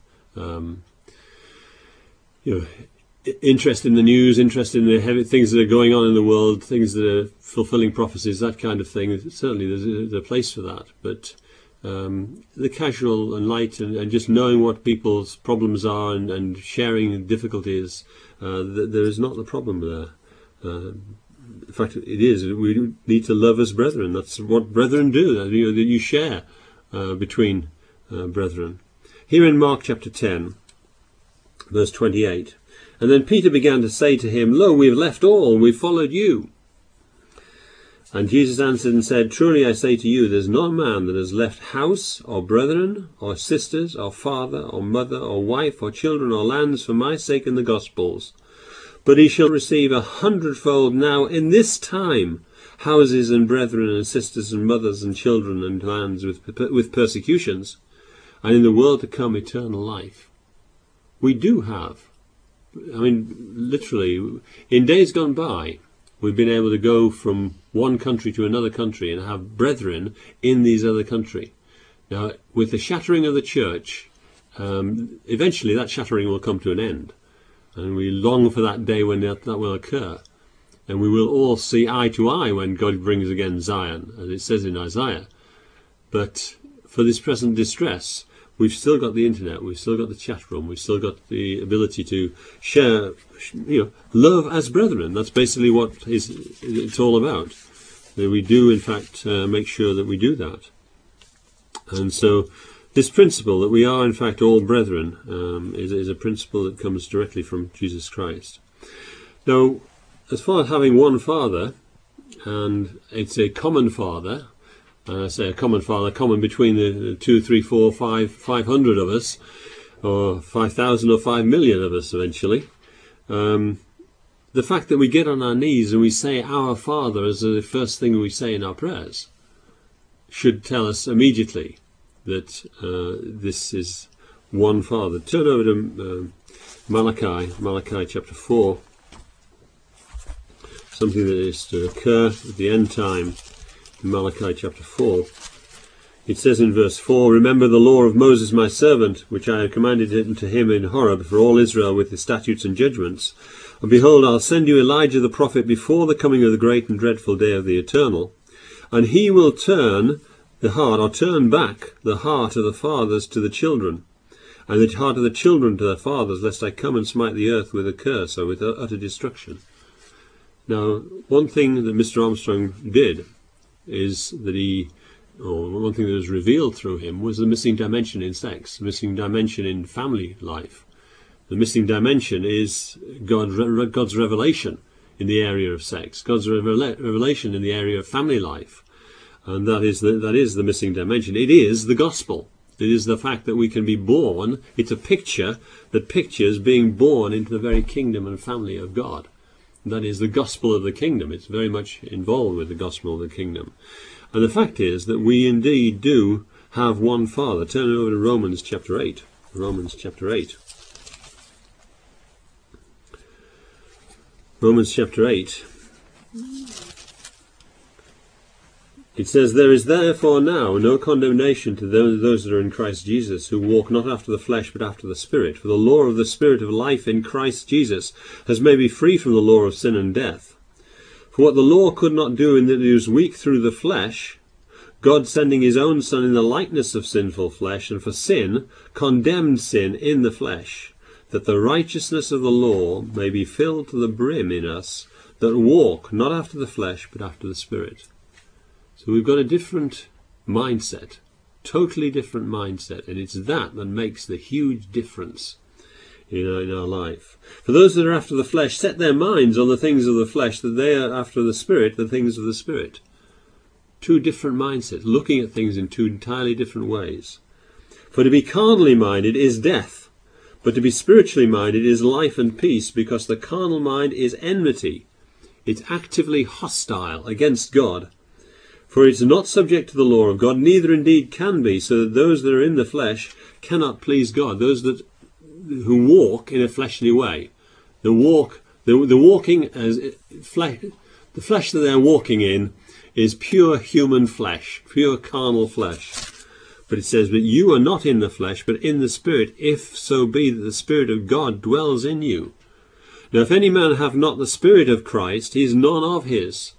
interest in the news, interest in the heavy things that are going on in the world, things that are fulfilling prophecies, that kind of thing. Certainly there's a place for that. But the casual and light and just knowing what people's problems are and sharing difficulties, there is not the problem there. In fact, it is. We need to love as brethren. That's what brethren do. That you share between brethren. Here in Mark chapter 10, verse 28, and then Peter began to say to him, "Lo, we have left all, and we followed you." And Jesus answered and said, "Truly I say to you, there is not a man that has left house, or brethren, or sisters, or father, or mother, or wife, or children, or lands, for my sake and the gospel's, but he shall receive 100-fold now in this time houses and brethren and sisters and mothers and children and lands with persecutions, and in the world to come eternal life." We do have, literally, in days gone by, we've been able to go from one country to another country and have brethren in these other countries. Now, with the shattering of the church, eventually that shattering will come to an end. And we long for that day when that will occur. And we will all see eye to eye when God brings again Zion, as it says in Isaiah. But for this present distress, we've still got the internet, we've still got the chat room, we've still got the ability to share, love as brethren. That's basically what it's all about. We do, in fact, make sure that we do that. And so this principle that we are, in fact, all brethren is a principle that comes directly from Jesus Christ. Now, as far as having one Father, and it's a common Father, and I say a common Father, common between the 2, 3, 4, 500 of us, or 5,000 or 5 million of us eventually. The fact that we get on our knees and we say "Our Father" as the first thing we say in our prayers should tell us immediately that this is one Father. Turn over to Malachi chapter 4. Something that is to occur at the end time. Malachi chapter 4. It says in verse 4, "Remember the law of Moses my servant, which I have commanded unto him in Horeb for all Israel with his statutes and judgments. And behold, I'll send you Elijah the prophet before the coming of the great and dreadful day of the Eternal. And he will turn back the heart of the fathers to the children, and the heart of the children to their fathers, lest I come and smite the earth with a curse," or with utter destruction. Now, one thing that Mr. Armstrong did is that one thing that was revealed through him was the missing dimension in sex, the missing dimension in family life. The missing dimension is God's revelation in the area of sex, God's revelation in the area of family life. And that is the missing dimension. It is the gospel. It is the fact that we can be born. It's a picture that pictures being born into the very kingdom and family of God. That is the gospel of the kingdom. It's very much involved with the gospel of the kingdom. And the fact is that we indeed do have one Father. Turn over to Romans chapter 8. Romans chapter 8. Romans chapter 8. It says, "There is therefore now no condemnation to those that are in Christ Jesus, who walk not after the flesh, but after the Spirit. For the law of the Spirit of life in Christ Jesus has made me free from the law of sin and death. For what the law could not do in that it was weak through the flesh, God sending his own Son in the likeness of sinful flesh, and for sin, condemned sin in the flesh, that the righteousness of the law may be filled to the brim in us, that walk not after the flesh, but after the Spirit." So we've got a different mindset, totally different mindset, and it's that makes the huge difference in our life. "For those that are after the flesh set their minds on the things of the flesh, that they are after the Spirit, the things of the Spirit." Two different mindsets, looking at things in two entirely different ways. "For to be carnally minded is death, but to be spiritually minded is life and peace, because the carnal mind is enmity." It's actively hostile against God. "For it is not subject to the law of God, neither indeed can be, so that those that are in the flesh cannot please God." Those who walk in a fleshly way, the walking as flesh, the flesh that they're walking in is pure human flesh, pure carnal flesh. But it says, "But you are not in the flesh, but in the Spirit, if so be that the Spirit of God dwells in you. Now if any man have not the Spirit of Christ, he is none of his."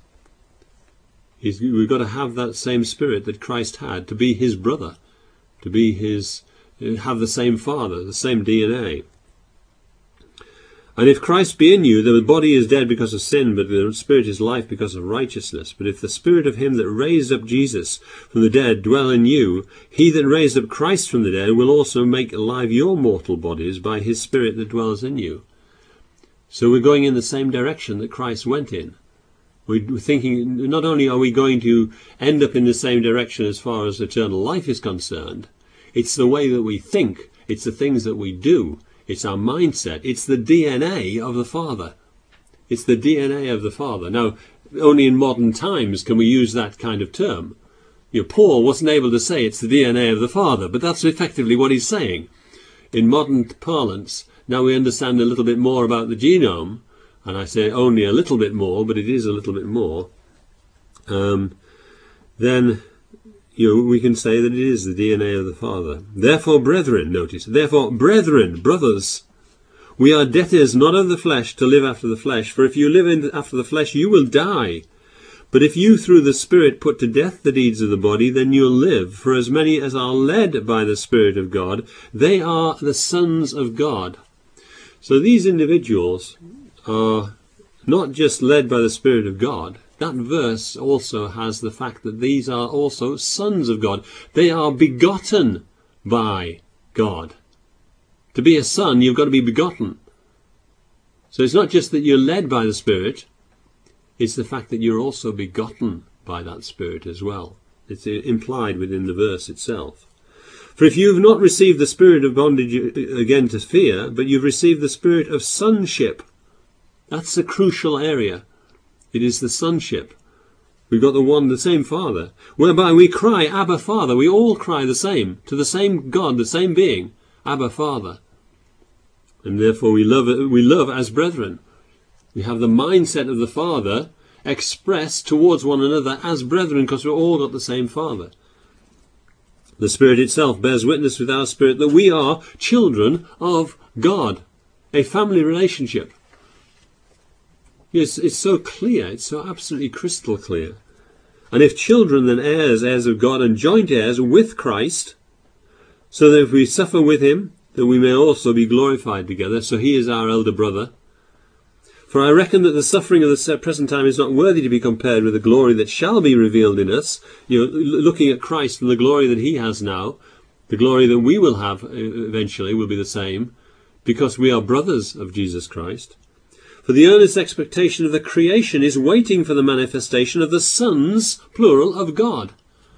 We've got to have that same Spirit that Christ had, to be his brother, to be have the same Father, the same DNA. "And if Christ be in you, the body is dead because of sin, but the Spirit is life because of righteousness. But if the Spirit of him that raised up Jesus from the dead dwell in you, he that raised up Christ from the dead will also make alive your mortal bodies by his Spirit that dwells in you." So we're going in the same direction that Christ went in. We're thinking, not only are we going to end up in the same direction as far as eternal life is concerned, it's the way that we think, it's the things that we do, it's our mindset, it's the DNA of the Father. It's the DNA of the Father. Now, only in modern times can we use that kind of term. Paul wasn't able to say it's the DNA of the Father, but that's effectively what he's saying. In modern parlance, now we understand a little bit more about the genome, and I say only a little bit more, but it is a little bit more, then we can say that it is the DNA of the Father. "Therefore, brethren," notice, "therefore, brethren," brothers, "we are debtors not of the flesh to live after the flesh, for if you live after the flesh, you will die. But if you through the Spirit put to death the deeds of the body, then you'll live. For as many as are led by the Spirit of God, they are the sons of God." So these individuals are not just led by the Spirit of God. That verse also has the fact that these are also sons of God. They are begotten by God. To be a son, you've got to be begotten. So it's not just that you're led by the Spirit, it's the fact that you're also begotten by that Spirit as well. It's implied within the verse itself. "For if you have not received the spirit of bondage again to fear, but you've received the spirit of sonship." That's the crucial area. It is the sonship. We've got the same Father, whereby we cry, "Abba, Father." We all cry the same, to the same God, the same being, "Abba, Father." And therefore we love as brethren. We have the mindset of the Father expressed towards one another as brethren, because we've all got the same Father. "The Spirit itself bears witness with our spirit that we are children of God." A family relationship. Yes, it's so clear, it's so absolutely crystal clear. "And if children, then heirs, heirs of God, and joint heirs with Christ, so that if we suffer with him, that we may also be glorified together." So he is our elder brother. "For I reckon that the suffering of the present time is not worthy to be compared with the glory that shall be revealed in us." Looking at Christ and the glory that he has now, the glory that we will have eventually will be the same, because we are brothers of Jesus Christ. "For the earnest expectation of the creation is waiting for the manifestation of the sons," plural, "of God."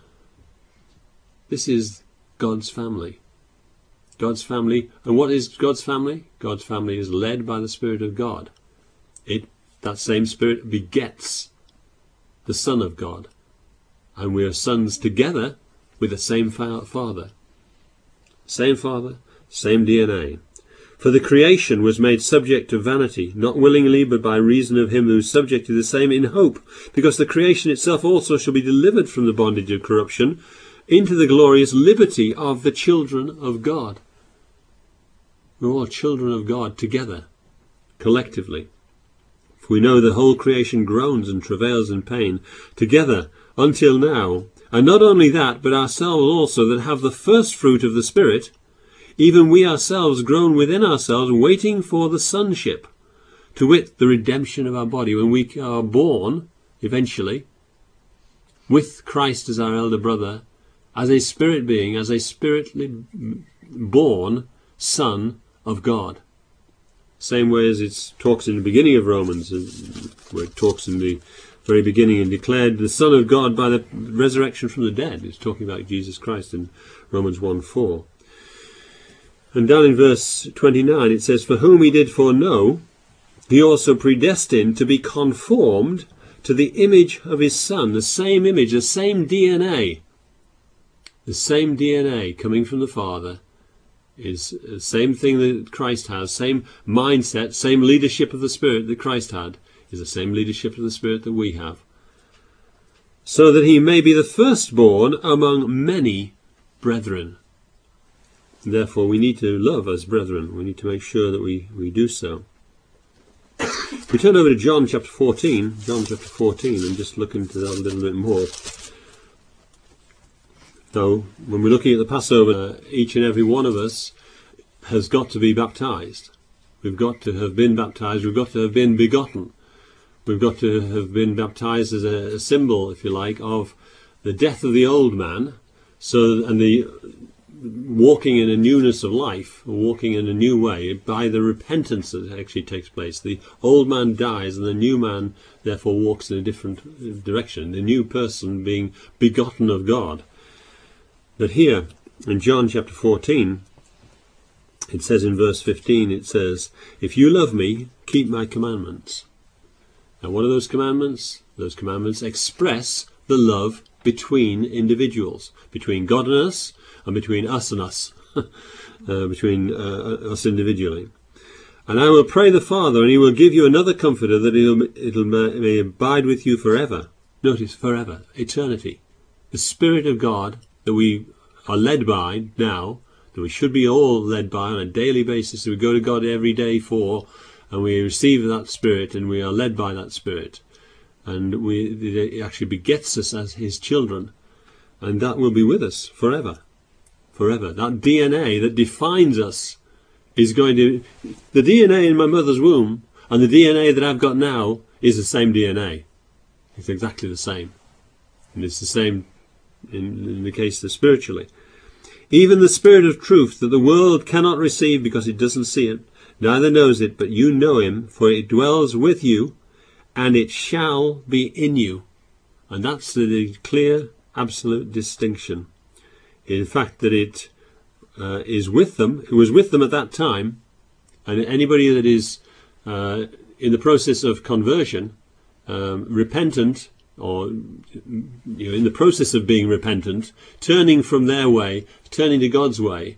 This is God's family. God's family. And what is God's family? God's family is led by the Spirit of God. That same Spirit begets the Son of God. And we are sons together with the same Father. Same Father, Same DNA. For the creation was made subject to vanity, not willingly, but by reason of him who is subject to the same in hope, because the creation itself also shall be delivered from the bondage of corruption into the glorious liberty of the children of God. We're all children of God together, collectively. For we know the whole creation groans and travails in pain together until now. And not only that, but ourselves also that have the first fruit of the Spirit, even we ourselves groan within ourselves, waiting for the sonship, to wit, the redemption of our body, when we are born, eventually, with Christ as our elder brother, as a spirit being, as a spiritly born Son of God. Same way as it talks in the beginning of Romans, where it talks in the very beginning and declared the Son of God by the resurrection from the dead. It's talking about Jesus Christ in Romans 1:4. And down in verse 29 it says, for whom he did foreknow, he also predestined to be conformed to the image of his Son. The same image, the same DNA. The same DNA coming from the Father is the same thing that Christ has, same mindset, same leadership of the Spirit that Christ had, is the same leadership of the Spirit that we have. So that he may be the firstborn among many brethren. Therefore, we need to love as brethren. We need to make sure that we do so. We turn over to John chapter 14, and just look into that a little bit more. So, when we're looking at the Passover, each and every one of us has got to be baptized. We've got to have been baptized. We've got to have been begotten. We've got to have been baptized as a symbol, if you like, of the death of the old man, and the walking in a newness of life, walking in a new way, by the repentance that actually takes place. The old man dies and the new man therefore walks in a different direction, the new person being begotten of God. But here in John chapter 14, it says in verse 15, it says, if you love me, keep my commandments. Now what are those commandments? Those commandments express the love between individuals, between God and us, and between us and us, between us individually. And I will pray the Father, and he will give you another comforter, that it'll may abide with you forever. Notice, forever, eternity. The Spirit of God that we are led by now, that we should be all led by on a daily basis, that we go to God every day for, and we receive that Spirit, and we are led by that Spirit. And it actually begets us as his children, and that will be with us forever. Forever. That DNA that defines us is going to... The DNA in my mother's womb and the DNA that I've got now is the same DNA. It's exactly the same. And it's the same in the case of spiritually. Even the Spirit of truth that the world cannot receive because it doesn't see it, neither knows it, but you know him, for it dwells with you, and it shall be in you. And that's the clear, absolute distinction. In fact, that it is with them, it was with them at that time, and anybody that is in the process of conversion, repentant, or in the process of being repentant, turning from their way, turning to God's way,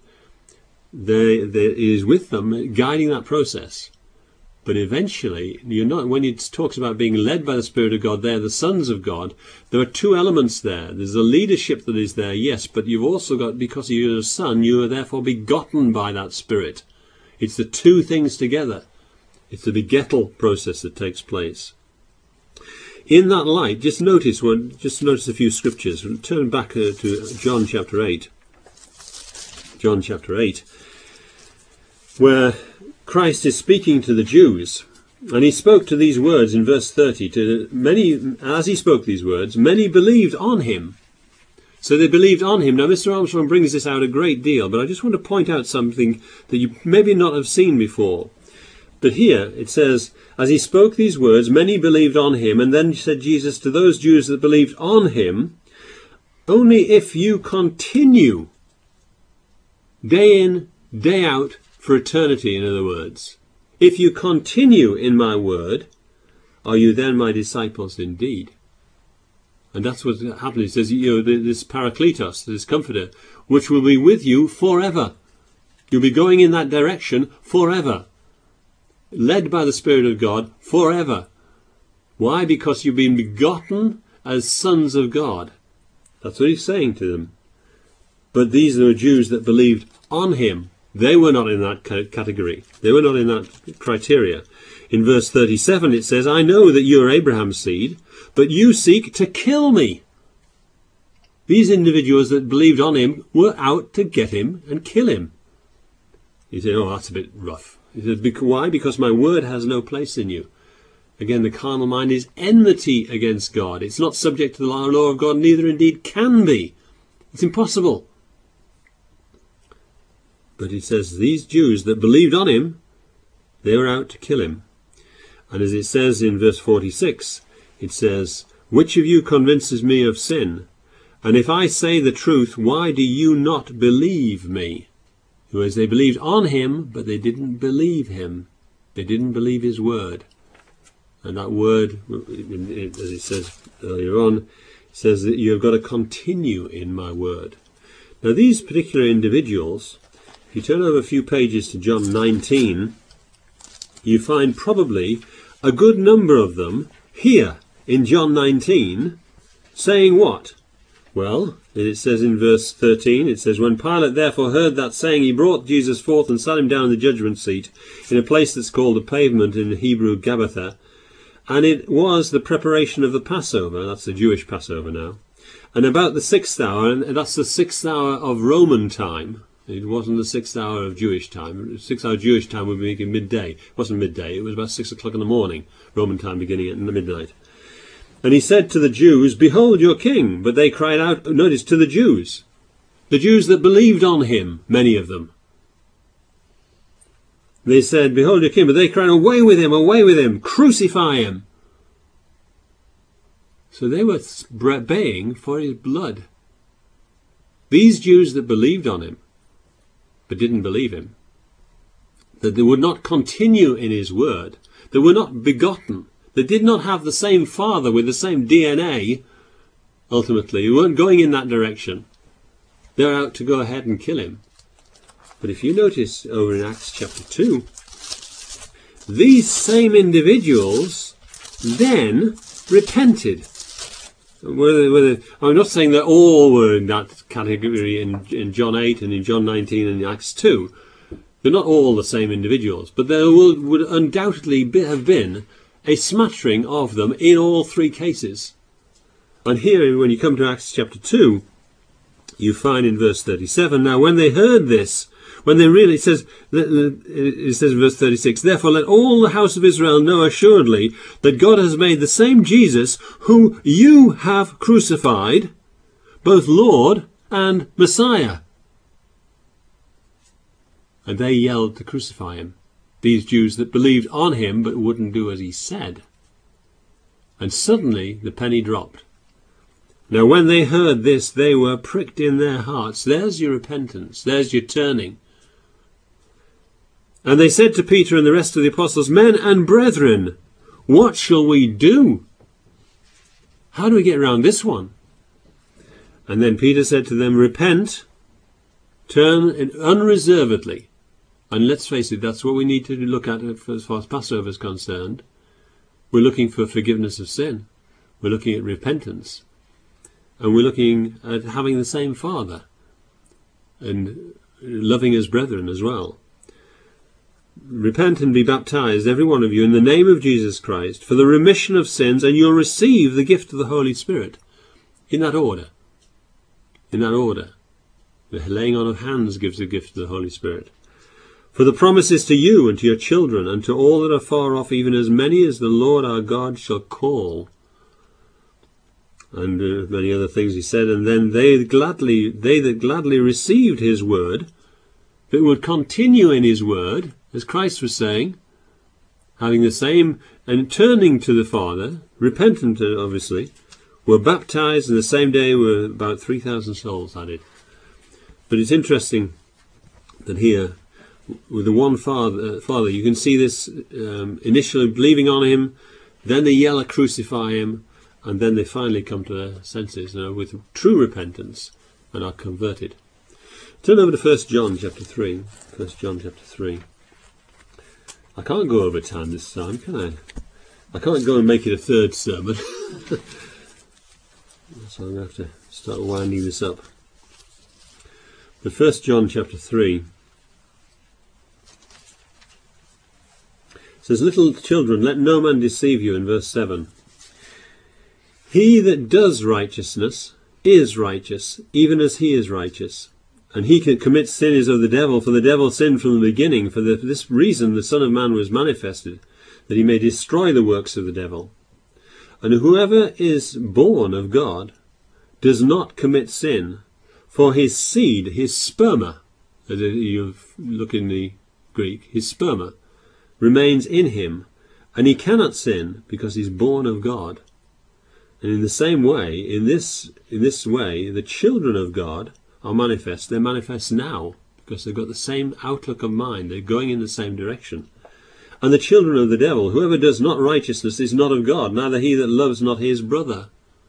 there is with them, guiding that process. But eventually, you're not. When it talks about being led by the Spirit of God, they're the sons of God. There are two elements there. There's the leadership that is there, yes, but you've also got, because you're a son, you are therefore begotten by that Spirit. It's the two things together. It's the begettal process that takes place. In that light, just notice a few scriptures. We'll turn back to John chapter 8. John chapter 8, where Christ is speaking to the Jews, and he spoke to these words in verse 30. To many, as he spoke these words, many believed on him. So they believed on him. Now, Mr. Armstrong brings this out a great deal, but I just want to point out something that you maybe not have seen before. But here it says, as he spoke these words, many believed on him, and then said Jesus to those Jews that believed on him, only if you continue day in, day out, for eternity, in other words. If you continue in my word, are you then my disciples indeed? And that's what happens. It says, this Parakletos, this Comforter, which will be with you forever. You'll be going in that direction forever. Led by the Spirit of God forever. Why? Because you've been begotten as sons of God. That's what he's saying to them. But these are Jews that believed on him. They were not in that category. They were not in that criteria. In verse 37 it says, I know that you are Abraham's seed, but you seek to kill me. These individuals that believed on him were out to get him and kill him. You say, oh, that's a bit rough. He said, why? Because my word has no place in you. Again, the carnal mind is enmity against God. It's not subject to the law of God, neither indeed can be. It's impossible. But he says, these Jews that believed on him, they were out to kill him. And as it says in verse 46, it says, which of you convinces me of sin? And if I say the truth, why do you not believe me? Whereas they believed on him, but they didn't believe him. They didn't believe his word. And that word, as it says earlier on, it says that you have got to continue in my word. Now these particular individuals, if you turn over a few pages to John 19, you find probably a good number of them here in John 19 saying what? Well, it says in verse 13, it says, when Pilate therefore heard that saying, he brought Jesus forth and sat him down in the judgment seat in a place that's called the pavement in Hebrew Gabbatha. And it was the preparation of the Passover, that's the Jewish Passover now. And about the 6th hour, and that's the 6th hour of Roman time. It wasn't the 6th hour of Jewish time. 6th hour Jewish time would be making midday. It wasn't midday, it was about 6 o'clock in the morning. Roman time beginning at midnight. And he said to the Jews, behold your king. But they cried out, notice, to the Jews that believed on him, many of them. They said, behold your king. But they cried, away with him, crucify him. So they were baying for his blood. These Jews that believed on him, but didn't believe him, that they would not continue in his word, they were not begotten, they did not have the same father with the same DNA, ultimately, who weren't going in that direction. They're out to go ahead and kill him. But if you notice over in Acts chapter 2, these same individuals then repented. I'm not saying that all were in that category in John 8 and in John 19 and in Acts 2. They're not all the same individuals, but there would undoubtedly have been a smattering of them in all three cases. And here, when you come to Acts chapter 2, you find in verse 37, now when they heard this, when they really, it says in verse 36, therefore let all the house of Israel know assuredly that God has made the same Jesus who you have crucified, both Lord and Messiah. And they yelled to crucify him. These Jews that believed on him but wouldn't do as he said. And suddenly the penny dropped. Now when they heard this, they were pricked in their hearts. There's your repentance. There's your turning. And they said to Peter and the rest of the apostles, men and brethren, what shall we do? How do we get around this one? And then Peter said to them, repent, turn unreservedly. And let's face it, that's what we need to look at as far as Passover is concerned. We're looking for forgiveness of sin. We're looking at repentance. And we're looking at having the same Father. And loving as brethren as well. Repent and be baptized, every one of you, in the name of Jesus Christ, for the remission of sins, and you'll receive the gift of the Holy Spirit. In that order. In that order. The laying on of hands gives the gift of the Holy Spirit. For the promise is to you and to your children and to all that are far off, even as many as the Lord our God shall call. And many other things he said. And then they that gladly received his word, that would continue in his word, as Christ was saying, having the same, and turning to the Father, repentant obviously, were baptized, and the same day were about 3,000 souls added. But it's interesting that here, with the one Father, you can see this initially believing on him, then they yell crucify him, and then they finally come to their senses with true repentance and are converted. Turn over to 1 John chapter 3. 1 John chapter 3. I can't go over time this time, can I? I can't go and make it a third sermon. So I'm going to have to start winding this up. But 1 John chapter 3 says, "Little children, let no man deceive you," in verse 7. "He that does righteousness is righteous, even as he is righteous. And he that commits sin is of the devil, for the devil sinned from the beginning. For this reason the Son of Man was manifested, that he may destroy the works of the devil. And whoever is born of God does not commit sin, for his seed, his sperma," as you look in the Greek, his sperma, "remains in him, and he cannot sin because he's born of God. And in the same way, in this way, the children of God are manifest. They're manifest now, because they've got the same outlook of mind. They're going in the same direction. And the children of the devil, whoever does not righteousness is not of God, neither he that loves not his brother."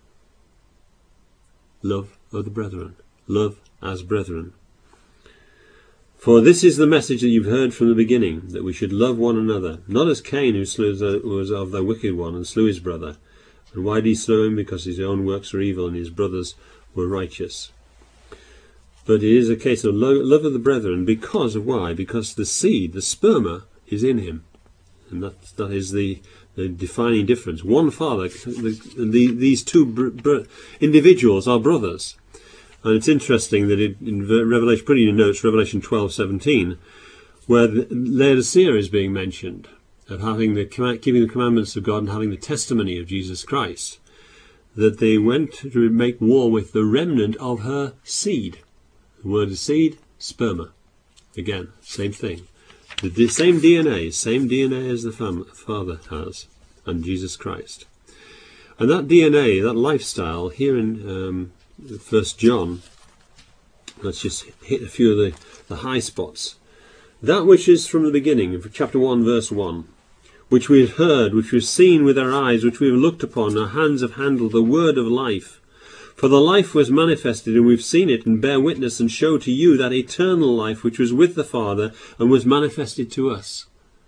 Love of the brethren. Love as brethren. "For this is the message that you've heard from the beginning, that we should love one another. Not as Cain, who was of the wicked one, and slew his brother. And why did he slew him? Because his own works were evil, and his brothers were righteous." But it is a case of love of the brethren, because of why? Because the seed, the sperma, is in him. And that is the defining difference. One father, these two individuals are brothers. And it's interesting that in Revelation, put in your notes, Revelation 12:17, where Laodicea is being mentioned, of keeping the commandments of God and having the testimony of Jesus Christ, that they went to make war with the remnant of her seed. The word is seed, sperma. Again, same thing. The same DNA as the Father has, and Jesus Christ. And that DNA, that lifestyle, here in 1 John, let's just hit a few of the high spots. "That which is from the beginning," chapter 1, verse 1, "which we have heard, which we have seen with our eyes, which we have looked upon, our hands have handled, the word of life. For the life was manifested, and we've seen it, and bear witness, and show to you that eternal life which was with the Father, and was manifested to us."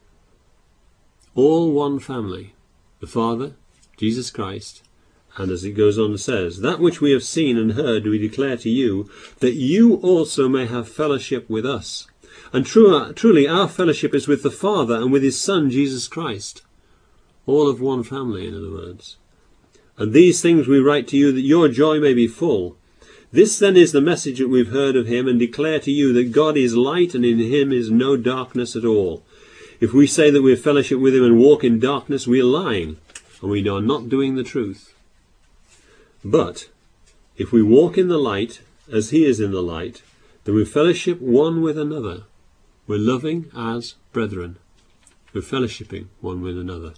All one family. The Father, Jesus Christ, and as it goes on and says, "That which we have seen and heard we declare to you, that you also may have fellowship with us. And truly our fellowship is with the Father and with his Son, Jesus Christ." All of one family, in other words. "And these things we write to you, that your joy may be full. This then is the message that we've heard of him, and declare to you, that God is light, and in him is no darkness at all. If we say that we have fellowship with him and walk in darkness, we are lying, and we are not doing the truth. But if we walk in the light, as he is in the light, then we fellowship one with another." We're loving as brethren. We're fellowshipping one with another.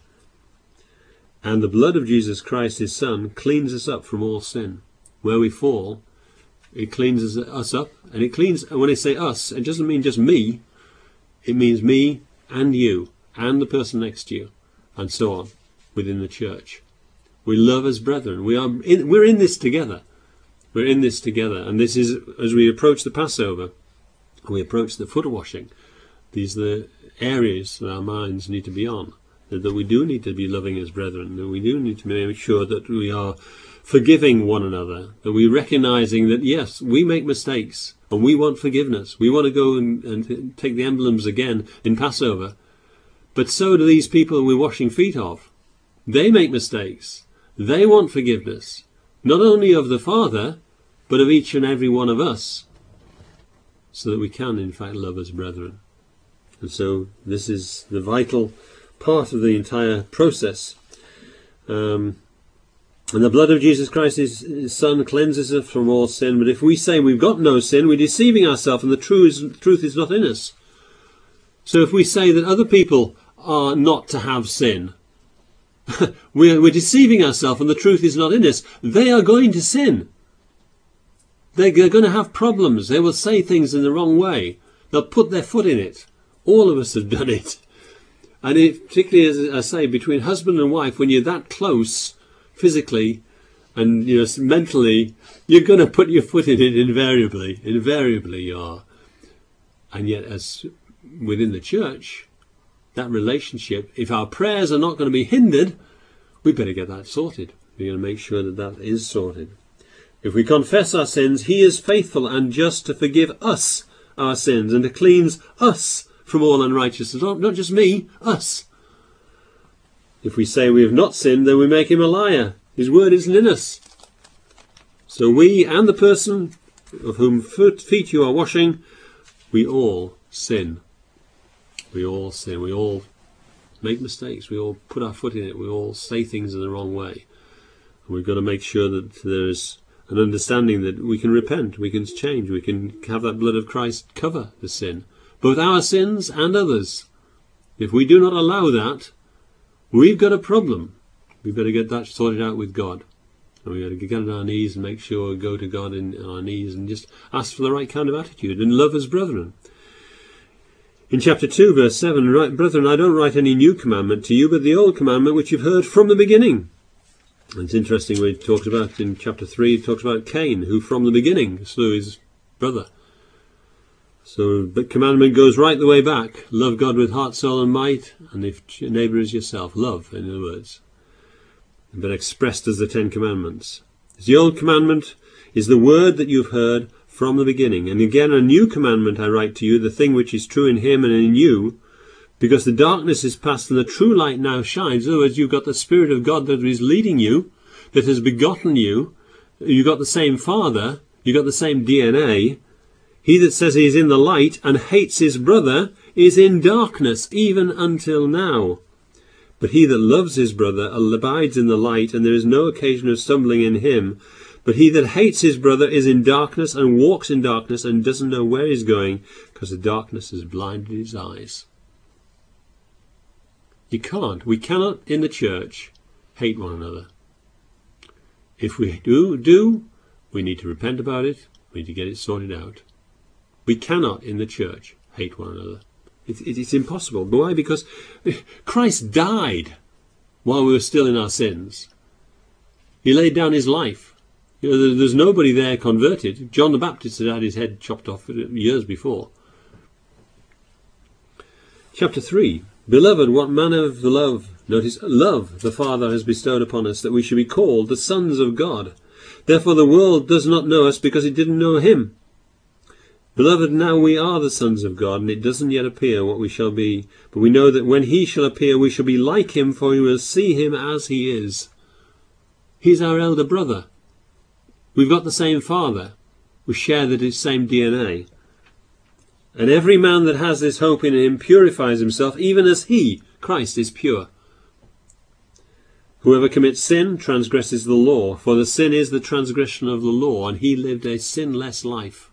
"And the blood of Jesus Christ, his Son, cleans us up from all sin." Where we fall, it cleanses us up. And it cleans, and when I say us, it doesn't mean just me. It means me and you, and the person next to you, and so on, within the church. We love as brethren. We're in this together. We're in this together. And this is, as we approach the Passover, we approach the foot washing. These are the areas that our minds need to be on. That we do need to be loving as brethren, that we do need to make sure that we are forgiving one another, that we're recognizing that, yes, we make mistakes, and we want forgiveness. We want to go and take the emblems again in Passover. But so do these people we're washing feet of. They make mistakes. They want forgiveness, not only of the Father, but of each and every one of us, so that we can, in fact, love as brethren. And so this is the vital part of the entire process. And the blood of Jesus Christ, his Son, cleanses us from all sin. But if we say we've got no sin, we're deceiving ourselves, and the truth is not in us. So if we say that other people are not to have sin, we're deceiving ourselves, and the truth is not in us. They are going to sin. They're going to have problems. They will say things in the wrong way. They'll put their foot in it. All of us have done it. And particularly, as I say, between husband and wife, when you're that close physically, And mentally, you're going to put your foot in it invariably. Invariably you are. And yet, as within the church, that relationship, if our prayers are not going to be hindered, we better get that sorted. We're going to make sure that that is sorted. If we confess our sins, he is faithful and just to forgive us our sins and to cleanse us from all unrighteousness. Not just me, us. If we say we have not sinned, then we make him a liar. His word isn't in us. So we and the person of whom feet you are washing, we all sin. We all sin. We all make mistakes. We all put our foot in it. We all say things in the wrong way. And we've got to make sure that there's an understanding that we can repent, we can change, we can have that blood of Christ cover the sin, both our sins and others. If we do not allow that, we've got a problem. We better get that sorted out with God. And we got to get on our knees and make sure we go to God on our knees and just ask for the right kind of attitude and love as brethren. In chapter 2, verse 7, "Right, brethren, I don't write any new commandment to you, but the old commandment which you've heard from the beginning." And it's interesting when he talks about, in chapter 3, he talks about Cain, who from the beginning slew his brother. So the commandment goes right the way back. Love God with heart, soul and might, and if your neighbour is yourself, love, in other words. But expressed as the 10 Commandments. The old commandment is the word that you've heard from the beginning. And again, a new commandment I write to you, the thing which is true in him and in you, because the darkness is past and the true light now shines. In other words, you've got the Spirit of God that is leading you, that has begotten you. You've got the same Father. You've got the same DNA. He that says he is in the light and hates his brother is in darkness, even until now. But he that loves his brother abides in the light, and there is no occasion of stumbling in him. But he that hates his brother is in darkness and walks in darkness and doesn't know where he's going, because the darkness has blinded his eyes. We cannot in the church hate one another. If we do, we need to repent about it. We need to get it sorted out. We cannot in the church hate one another. It's impossible. Why? Because Christ died while we were still in our sins. He laid down his life. There's nobody there converted. John the Baptist had his head chopped off years before. Chapter 3. Beloved, what manner of love, notice, love the Father has bestowed upon us, that we should be called the sons of God. Therefore the world does not know us, because it didn't know him. Beloved, now we are the sons of God, and it doesn't yet appear what we shall be. But we know that when he shall appear, we shall be like him, for we will see him as he is. He's our elder brother. We've got the same Father. We share the same DNA. And every man that has this hope in him purifies himself, even as he, Christ, is pure. Whoever commits sin transgresses the law, for the sin is the transgression of the law, and he lived a sinless life.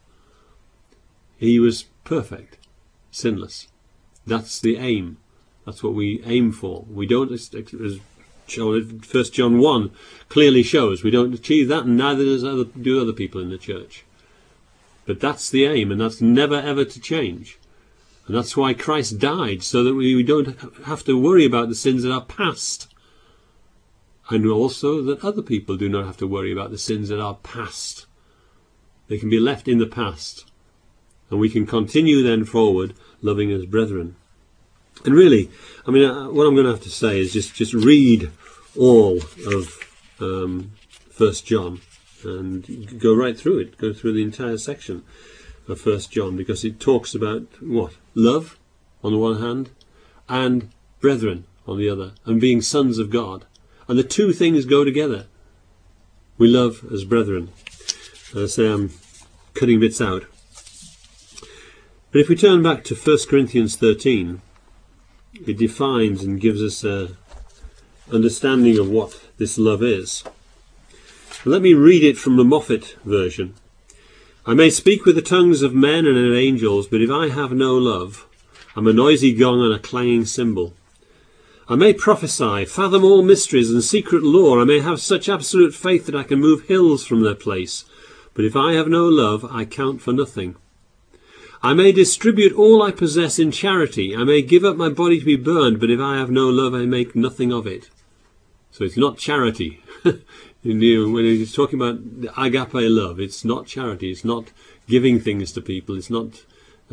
He was perfect, sinless. That's the aim. That's what we aim for. We don't, as 1 John 1 clearly shows, we don't achieve that, and neither do other people in the church. But that's the aim, and that's never ever to change. And that's why Christ died, so that we don't have to worry about the sins that are past. And also that other people do not have to worry about the sins that are past. They can be left in the past. And we can continue then forward, loving as brethren. And really, I mean, what I'm going to have to say is just read all of 1 John. And go right through it, go through the entire section of 1 John, because it talks about what? Love, on the one hand, and brethren, on the other, and being sons of God. And the two things go together. We love as brethren. As I say, I'm cutting bits out. But if we turn back to 1 Corinthians 13, it defines and gives us an understanding of what this love is. Let me read it from the Moffat version. I may speak with the tongues of men and of angels, but if I have no love, I'm a noisy gong and a clanging cymbal. I may prophesy, fathom all mysteries and secret lore. I may have such absolute faith that I can move hills from their place. But if I have no love, I count for nothing. I may distribute all I possess in charity. I may give up my body to be burned, but if I have no love, I make nothing of it. So it's not charity. When he's talking about the agape love, it's not charity. It's not giving things to people. It's not.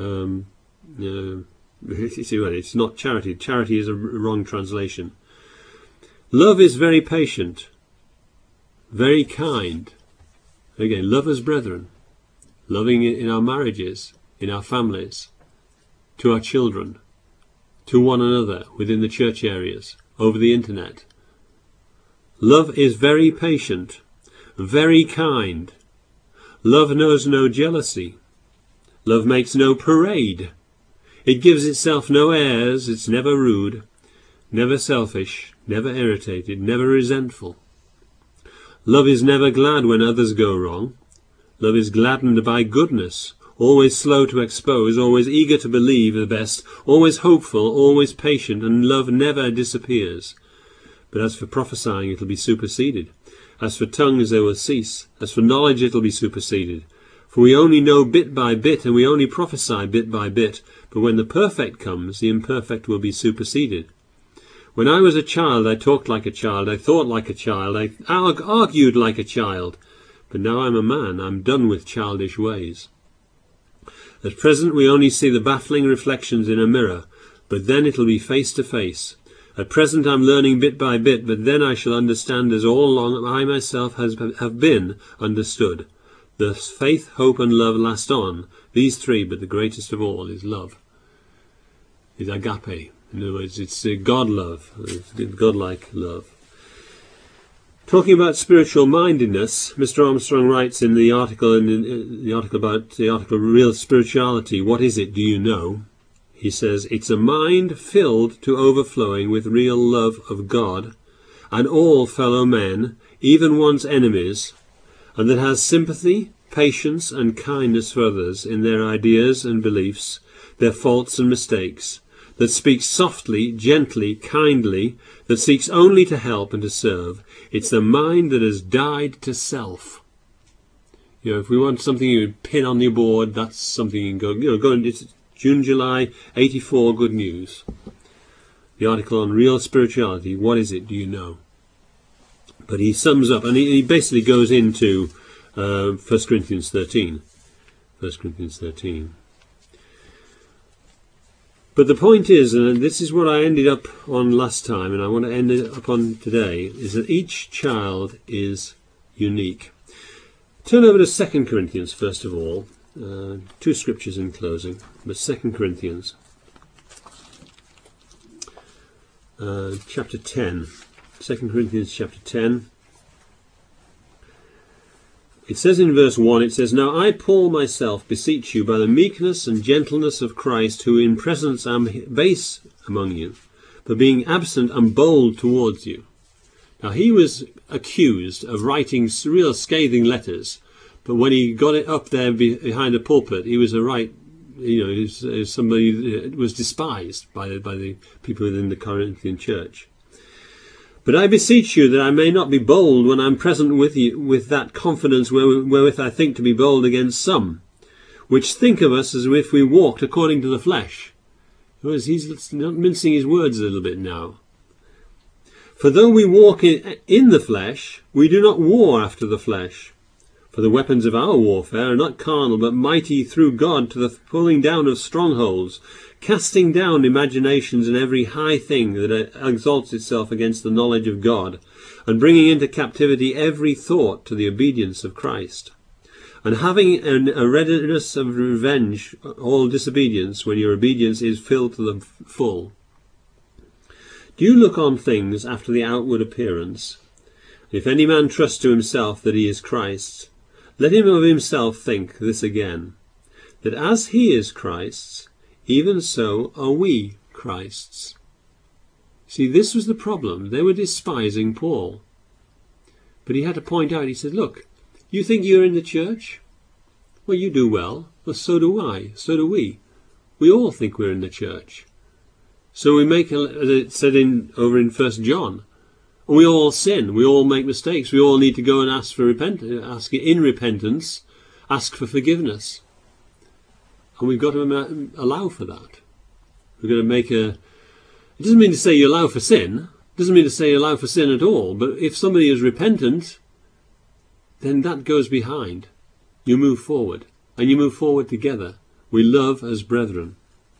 It's not charity. Charity is a wrong translation. Love is very patient, very kind. Again, love as brethren, loving in our marriages, in our families, to our children, to one another, within the church areas, over the internet. Love is very patient, very kind. Love knows no jealousy. Love makes no parade. It gives itself no airs. It's never rude, never selfish, never irritated, never resentful. Love is never glad when others go wrong. Love is gladdened by goodness, always slow to expose, always eager to believe the best, always hopeful, always patient, and love never disappears. But as for prophesying, it will be superseded. As for tongues, they will cease. As for knowledge, it will be superseded. For we only know bit by bit, and we only prophesy bit by bit. But when the perfect comes, the imperfect will be superseded. When I was a child, I talked like a child, I thought like a child, I argued like a child. But now I'm a man, I'm done with childish ways. At present we only see the baffling reflections in a mirror, but then it'll be face to face. At present I'm learning bit by bit, but then I shall understand as all along I myself have been understood. Thus faith, hope and love last on, these three, but the greatest of all is love. Is agape. In other words, it's God love, godlike love. Talking about spiritual mindedness, Mr. Armstrong writes in the article Real Spirituality, what is it, do you know? He says, it's a mind filled to overflowing with real love of God and all fellow men, even one's enemies, and that has sympathy, patience and kindness for others in their ideas and beliefs, their faults and mistakes, that speaks softly, gently, kindly, that seeks only to help and to serve. It's the mind that has died to self. If we want something you pin on your board, that's something you can go and it's June, July, 84, Good News. The article on Real Spirituality, what is it, do you know? But he sums up, and he basically goes into 1 Corinthians 13. 1 Corinthians 13. But the point is, and this is what I ended up on last time, and I want to end it up on today, is that each child is unique. Turn over to 2 Corinthians, first of all. Two scriptures in closing, but 2 Corinthians, chapter 10. 2 Corinthians chapter 10. It says in verse 1, it says, Now I, Paul, myself, beseech you by the meekness and gentleness of Christ, who in presence am base among you, but being absent am bold towards you. Now he was accused of writing real scathing letters, but when he got it up there behind the pulpit, he was somebody that was despised by the people within the Corinthian church. But I beseech you that I may not be bold when I am present with you, with that confidence wherewith I think to be bold against some, which think of us as if we walked according to the flesh. He's not mincing his words a little bit now. For though we walk in the flesh, we do not war after the flesh. For the weapons of our warfare are not carnal, but mighty through God to the pulling down of strongholds, casting down imaginations and every high thing that exalts itself against the knowledge of God, and bringing into captivity every thought to the obedience of Christ, and having a readiness of revenge all disobedience when your obedience is filled to the full. Do you look on things after the outward appearance? If any man trust to himself that he is Christ's, let him of himself think this again, that as he is Christ's, even so are we Christ's. See, this was the problem. They were despising Paul. But he had to point out, he said, look, you think you're in the church? Well, you do well. Well, so do I. So do we. We all think we're in the church. So we make, as it said over in 1 John, we all sin, we all make mistakes, we all need to go and ask for repentance, ask for forgiveness. And we've got to allow for that. We've got to it doesn't mean to say you allow for sin, it doesn't mean to say you allow for sin at all, but if somebody is repentant then that goes behind. You move forward, and you move forward together. We love as brethren.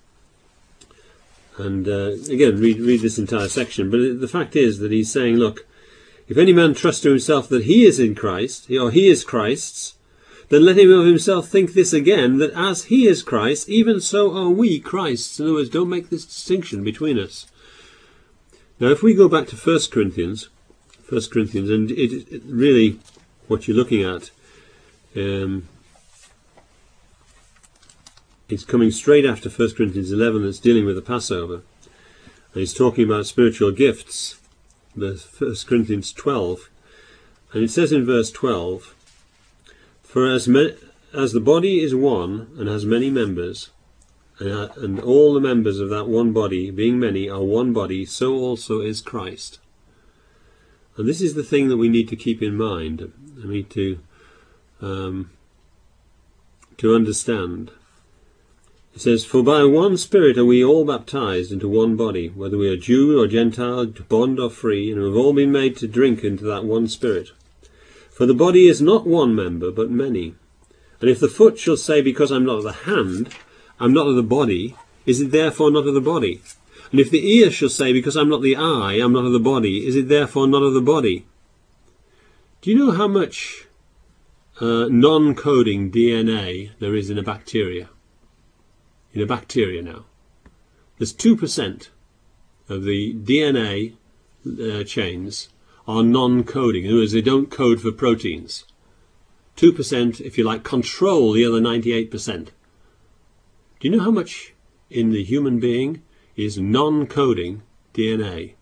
And again, read this entire section. But the fact is that he's saying, look, if any man trusts to himself that he is in Christ, or he is Christ's, then let him of himself think this again, that as he is Christ, even so are we Christ's. In other words, don't make this distinction between us. Now, if we go back to 1 Corinthians, and it really, what you're looking at, it's coming straight after 1 Corinthians 11 that's dealing with the Passover. And he's talking about spiritual gifts, the 1 Corinthians 12. And it says in verse 12, for as the body is one and has many members, and all the members of that one body, being many, are one body, so also is Christ. And this is the thing that we need to keep in mind. We need to understand. It says, for by one Spirit are we all baptized into one body, whether we are Jew or Gentile, bond or free, and have all been made to drink into that one Spirit. For the body is not one member, but many. And if the foot shall say, because I'm not of the hand, I'm not of the body, is it therefore not of the body? And if the ear shall say, because I'm not the eye, I'm not of the body, is it therefore not of the body? Do you know how much non-coding DNA there is in a bacteria? In a bacteria now. There's 2% of the DNA chains are non-coding. In other words, they don't code for proteins. 2%, if you like, control the other 98%. Do you know how much in the human being is non-coding DNA?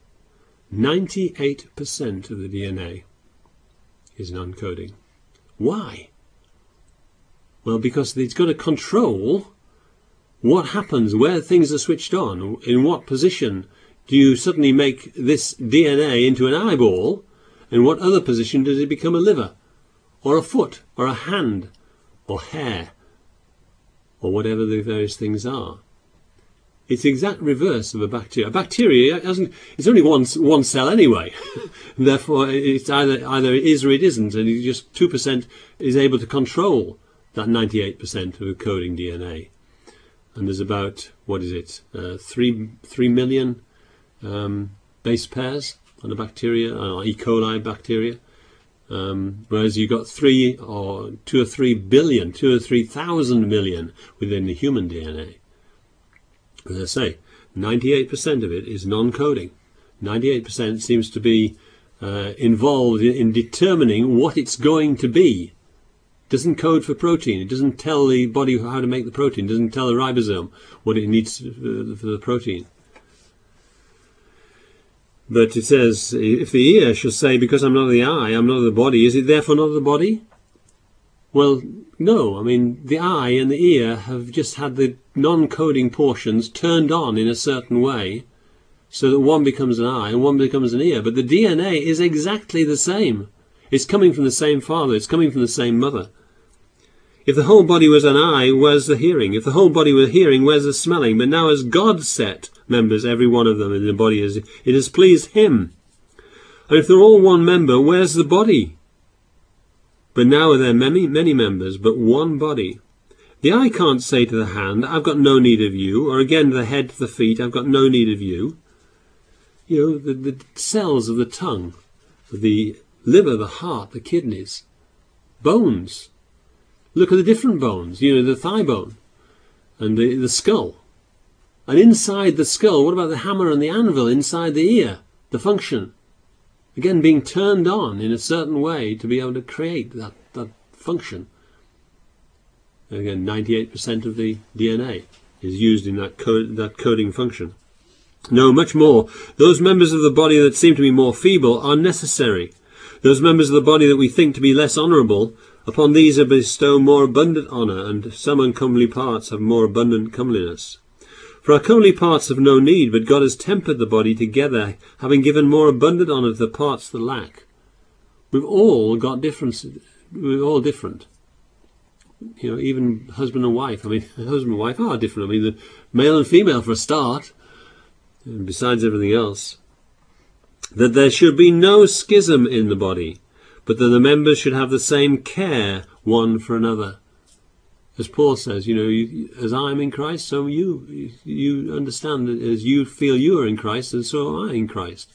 98% of the DNA is non-coding. Why? Well, because it's got to control what happens, where things are switched on, in what position do you suddenly make this DNA into an eyeball, in what other position does it become a liver, or a foot, or a hand, or hair, or whatever the various things are. It's the exact reverse of a bacteria. A bacteria it's only one cell anyway. Therefore, it's either it is or it isn't, and just 2% is able to control that 98% of the coding DNA. And there's about, 3 million base pairs on a bacteria, E. coli bacteria, whereas you've got 2 or 3,000 million within the human DNA. As I say, 98% of it is non-coding. 98% seems to be involved in determining what it's going to be. Doesn't code for protein. It doesn't tell the body how to make the protein. It doesn't tell the ribosome what it needs for the protein. But it says, if the ear shall say, because I'm not of the eye, I'm not of the body, is it therefore not of the body? Well, no. I mean, the eye and the ear have just had the non-coding portions turned on in a certain way, so that one becomes an eye and one becomes an ear. But the DNA is exactly the same. It's coming from the same father. It's coming from the same mother. If the whole body was an eye, where's the hearing? If the whole body were hearing, where's the smelling? But now as God set members, every one of them in the body, it has pleased him. And if they're all one member, where's the body? But now are there many members, but one body. The eye can't say to the hand, I've got no need of you, or again the head to the feet, I've got no need of you. You know, the cells of the tongue, the liver, the heart, the kidneys, bones. Look at the different bones, you know, the thigh bone and the skull. And inside the skull, what about the hammer and the anvil inside the ear? The function. Again, being turned on in a certain way to be able to create that function. Again, 98% of the DNA is used in that coding function. No, much more. Those members of the body that seem to be more feeble are necessary. Those members of the body that we think to be less honourable, upon these are bestowed more abundant honour, and some uncomely parts have more abundant comeliness. For our comely parts have no need, but God has tempered the body together, having given more abundant honour to the parts that lack. We've all got differences. We're all different. You know, even husband and wife. I mean, husband and wife are different. I mean, the male and female for a start, and besides everything else. That there should be no schism in the body, but that the members should have the same care one for another. As Paul says, as I am in Christ, so you. You understand that as you feel you are in Christ, and so am I in Christ.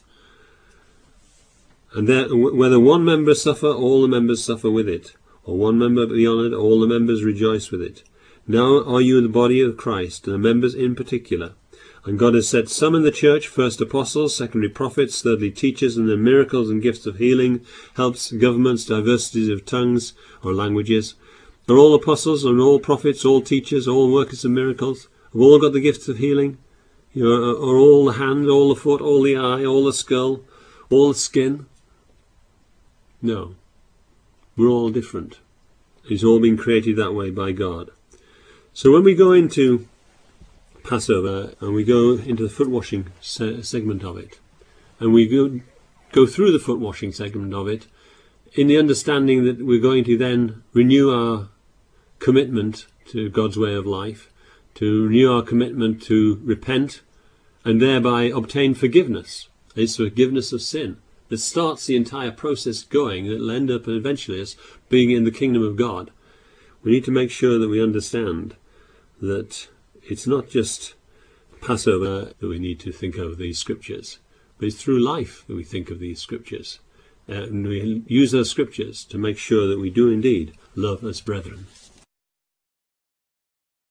And that whether one member suffer, all the members suffer with it. Or one member be honoured, all the members rejoice with it. Now are you the body of Christ, and the members in particular. And God has set some in the church, first apostles, secondly prophets, thirdly teachers, and then miracles and gifts of healing, helps, governments, diversities of tongues or languages. Are all apostles and all prophets, all teachers, all workers of miracles? Have all got the gifts of healing? Are all the hand, all the foot, all the eye, all the skull, all the skin? No. We're all different. It's all been created that way by God. So when we go into Passover and we go into the foot washing segment of it, and we go through the foot washing segment of it, in the understanding that we're going to then renew our commitment to God's way of life, to renew our commitment to repent and thereby obtain forgiveness. It's forgiveness of sin that starts the entire process going, that will end up eventually us being in the kingdom of God. We need to make sure that we understand that it's not just Passover that we need to think of these scriptures, but it's through life that we think of these scriptures. And we use those scriptures to make sure that we do indeed love as brethren.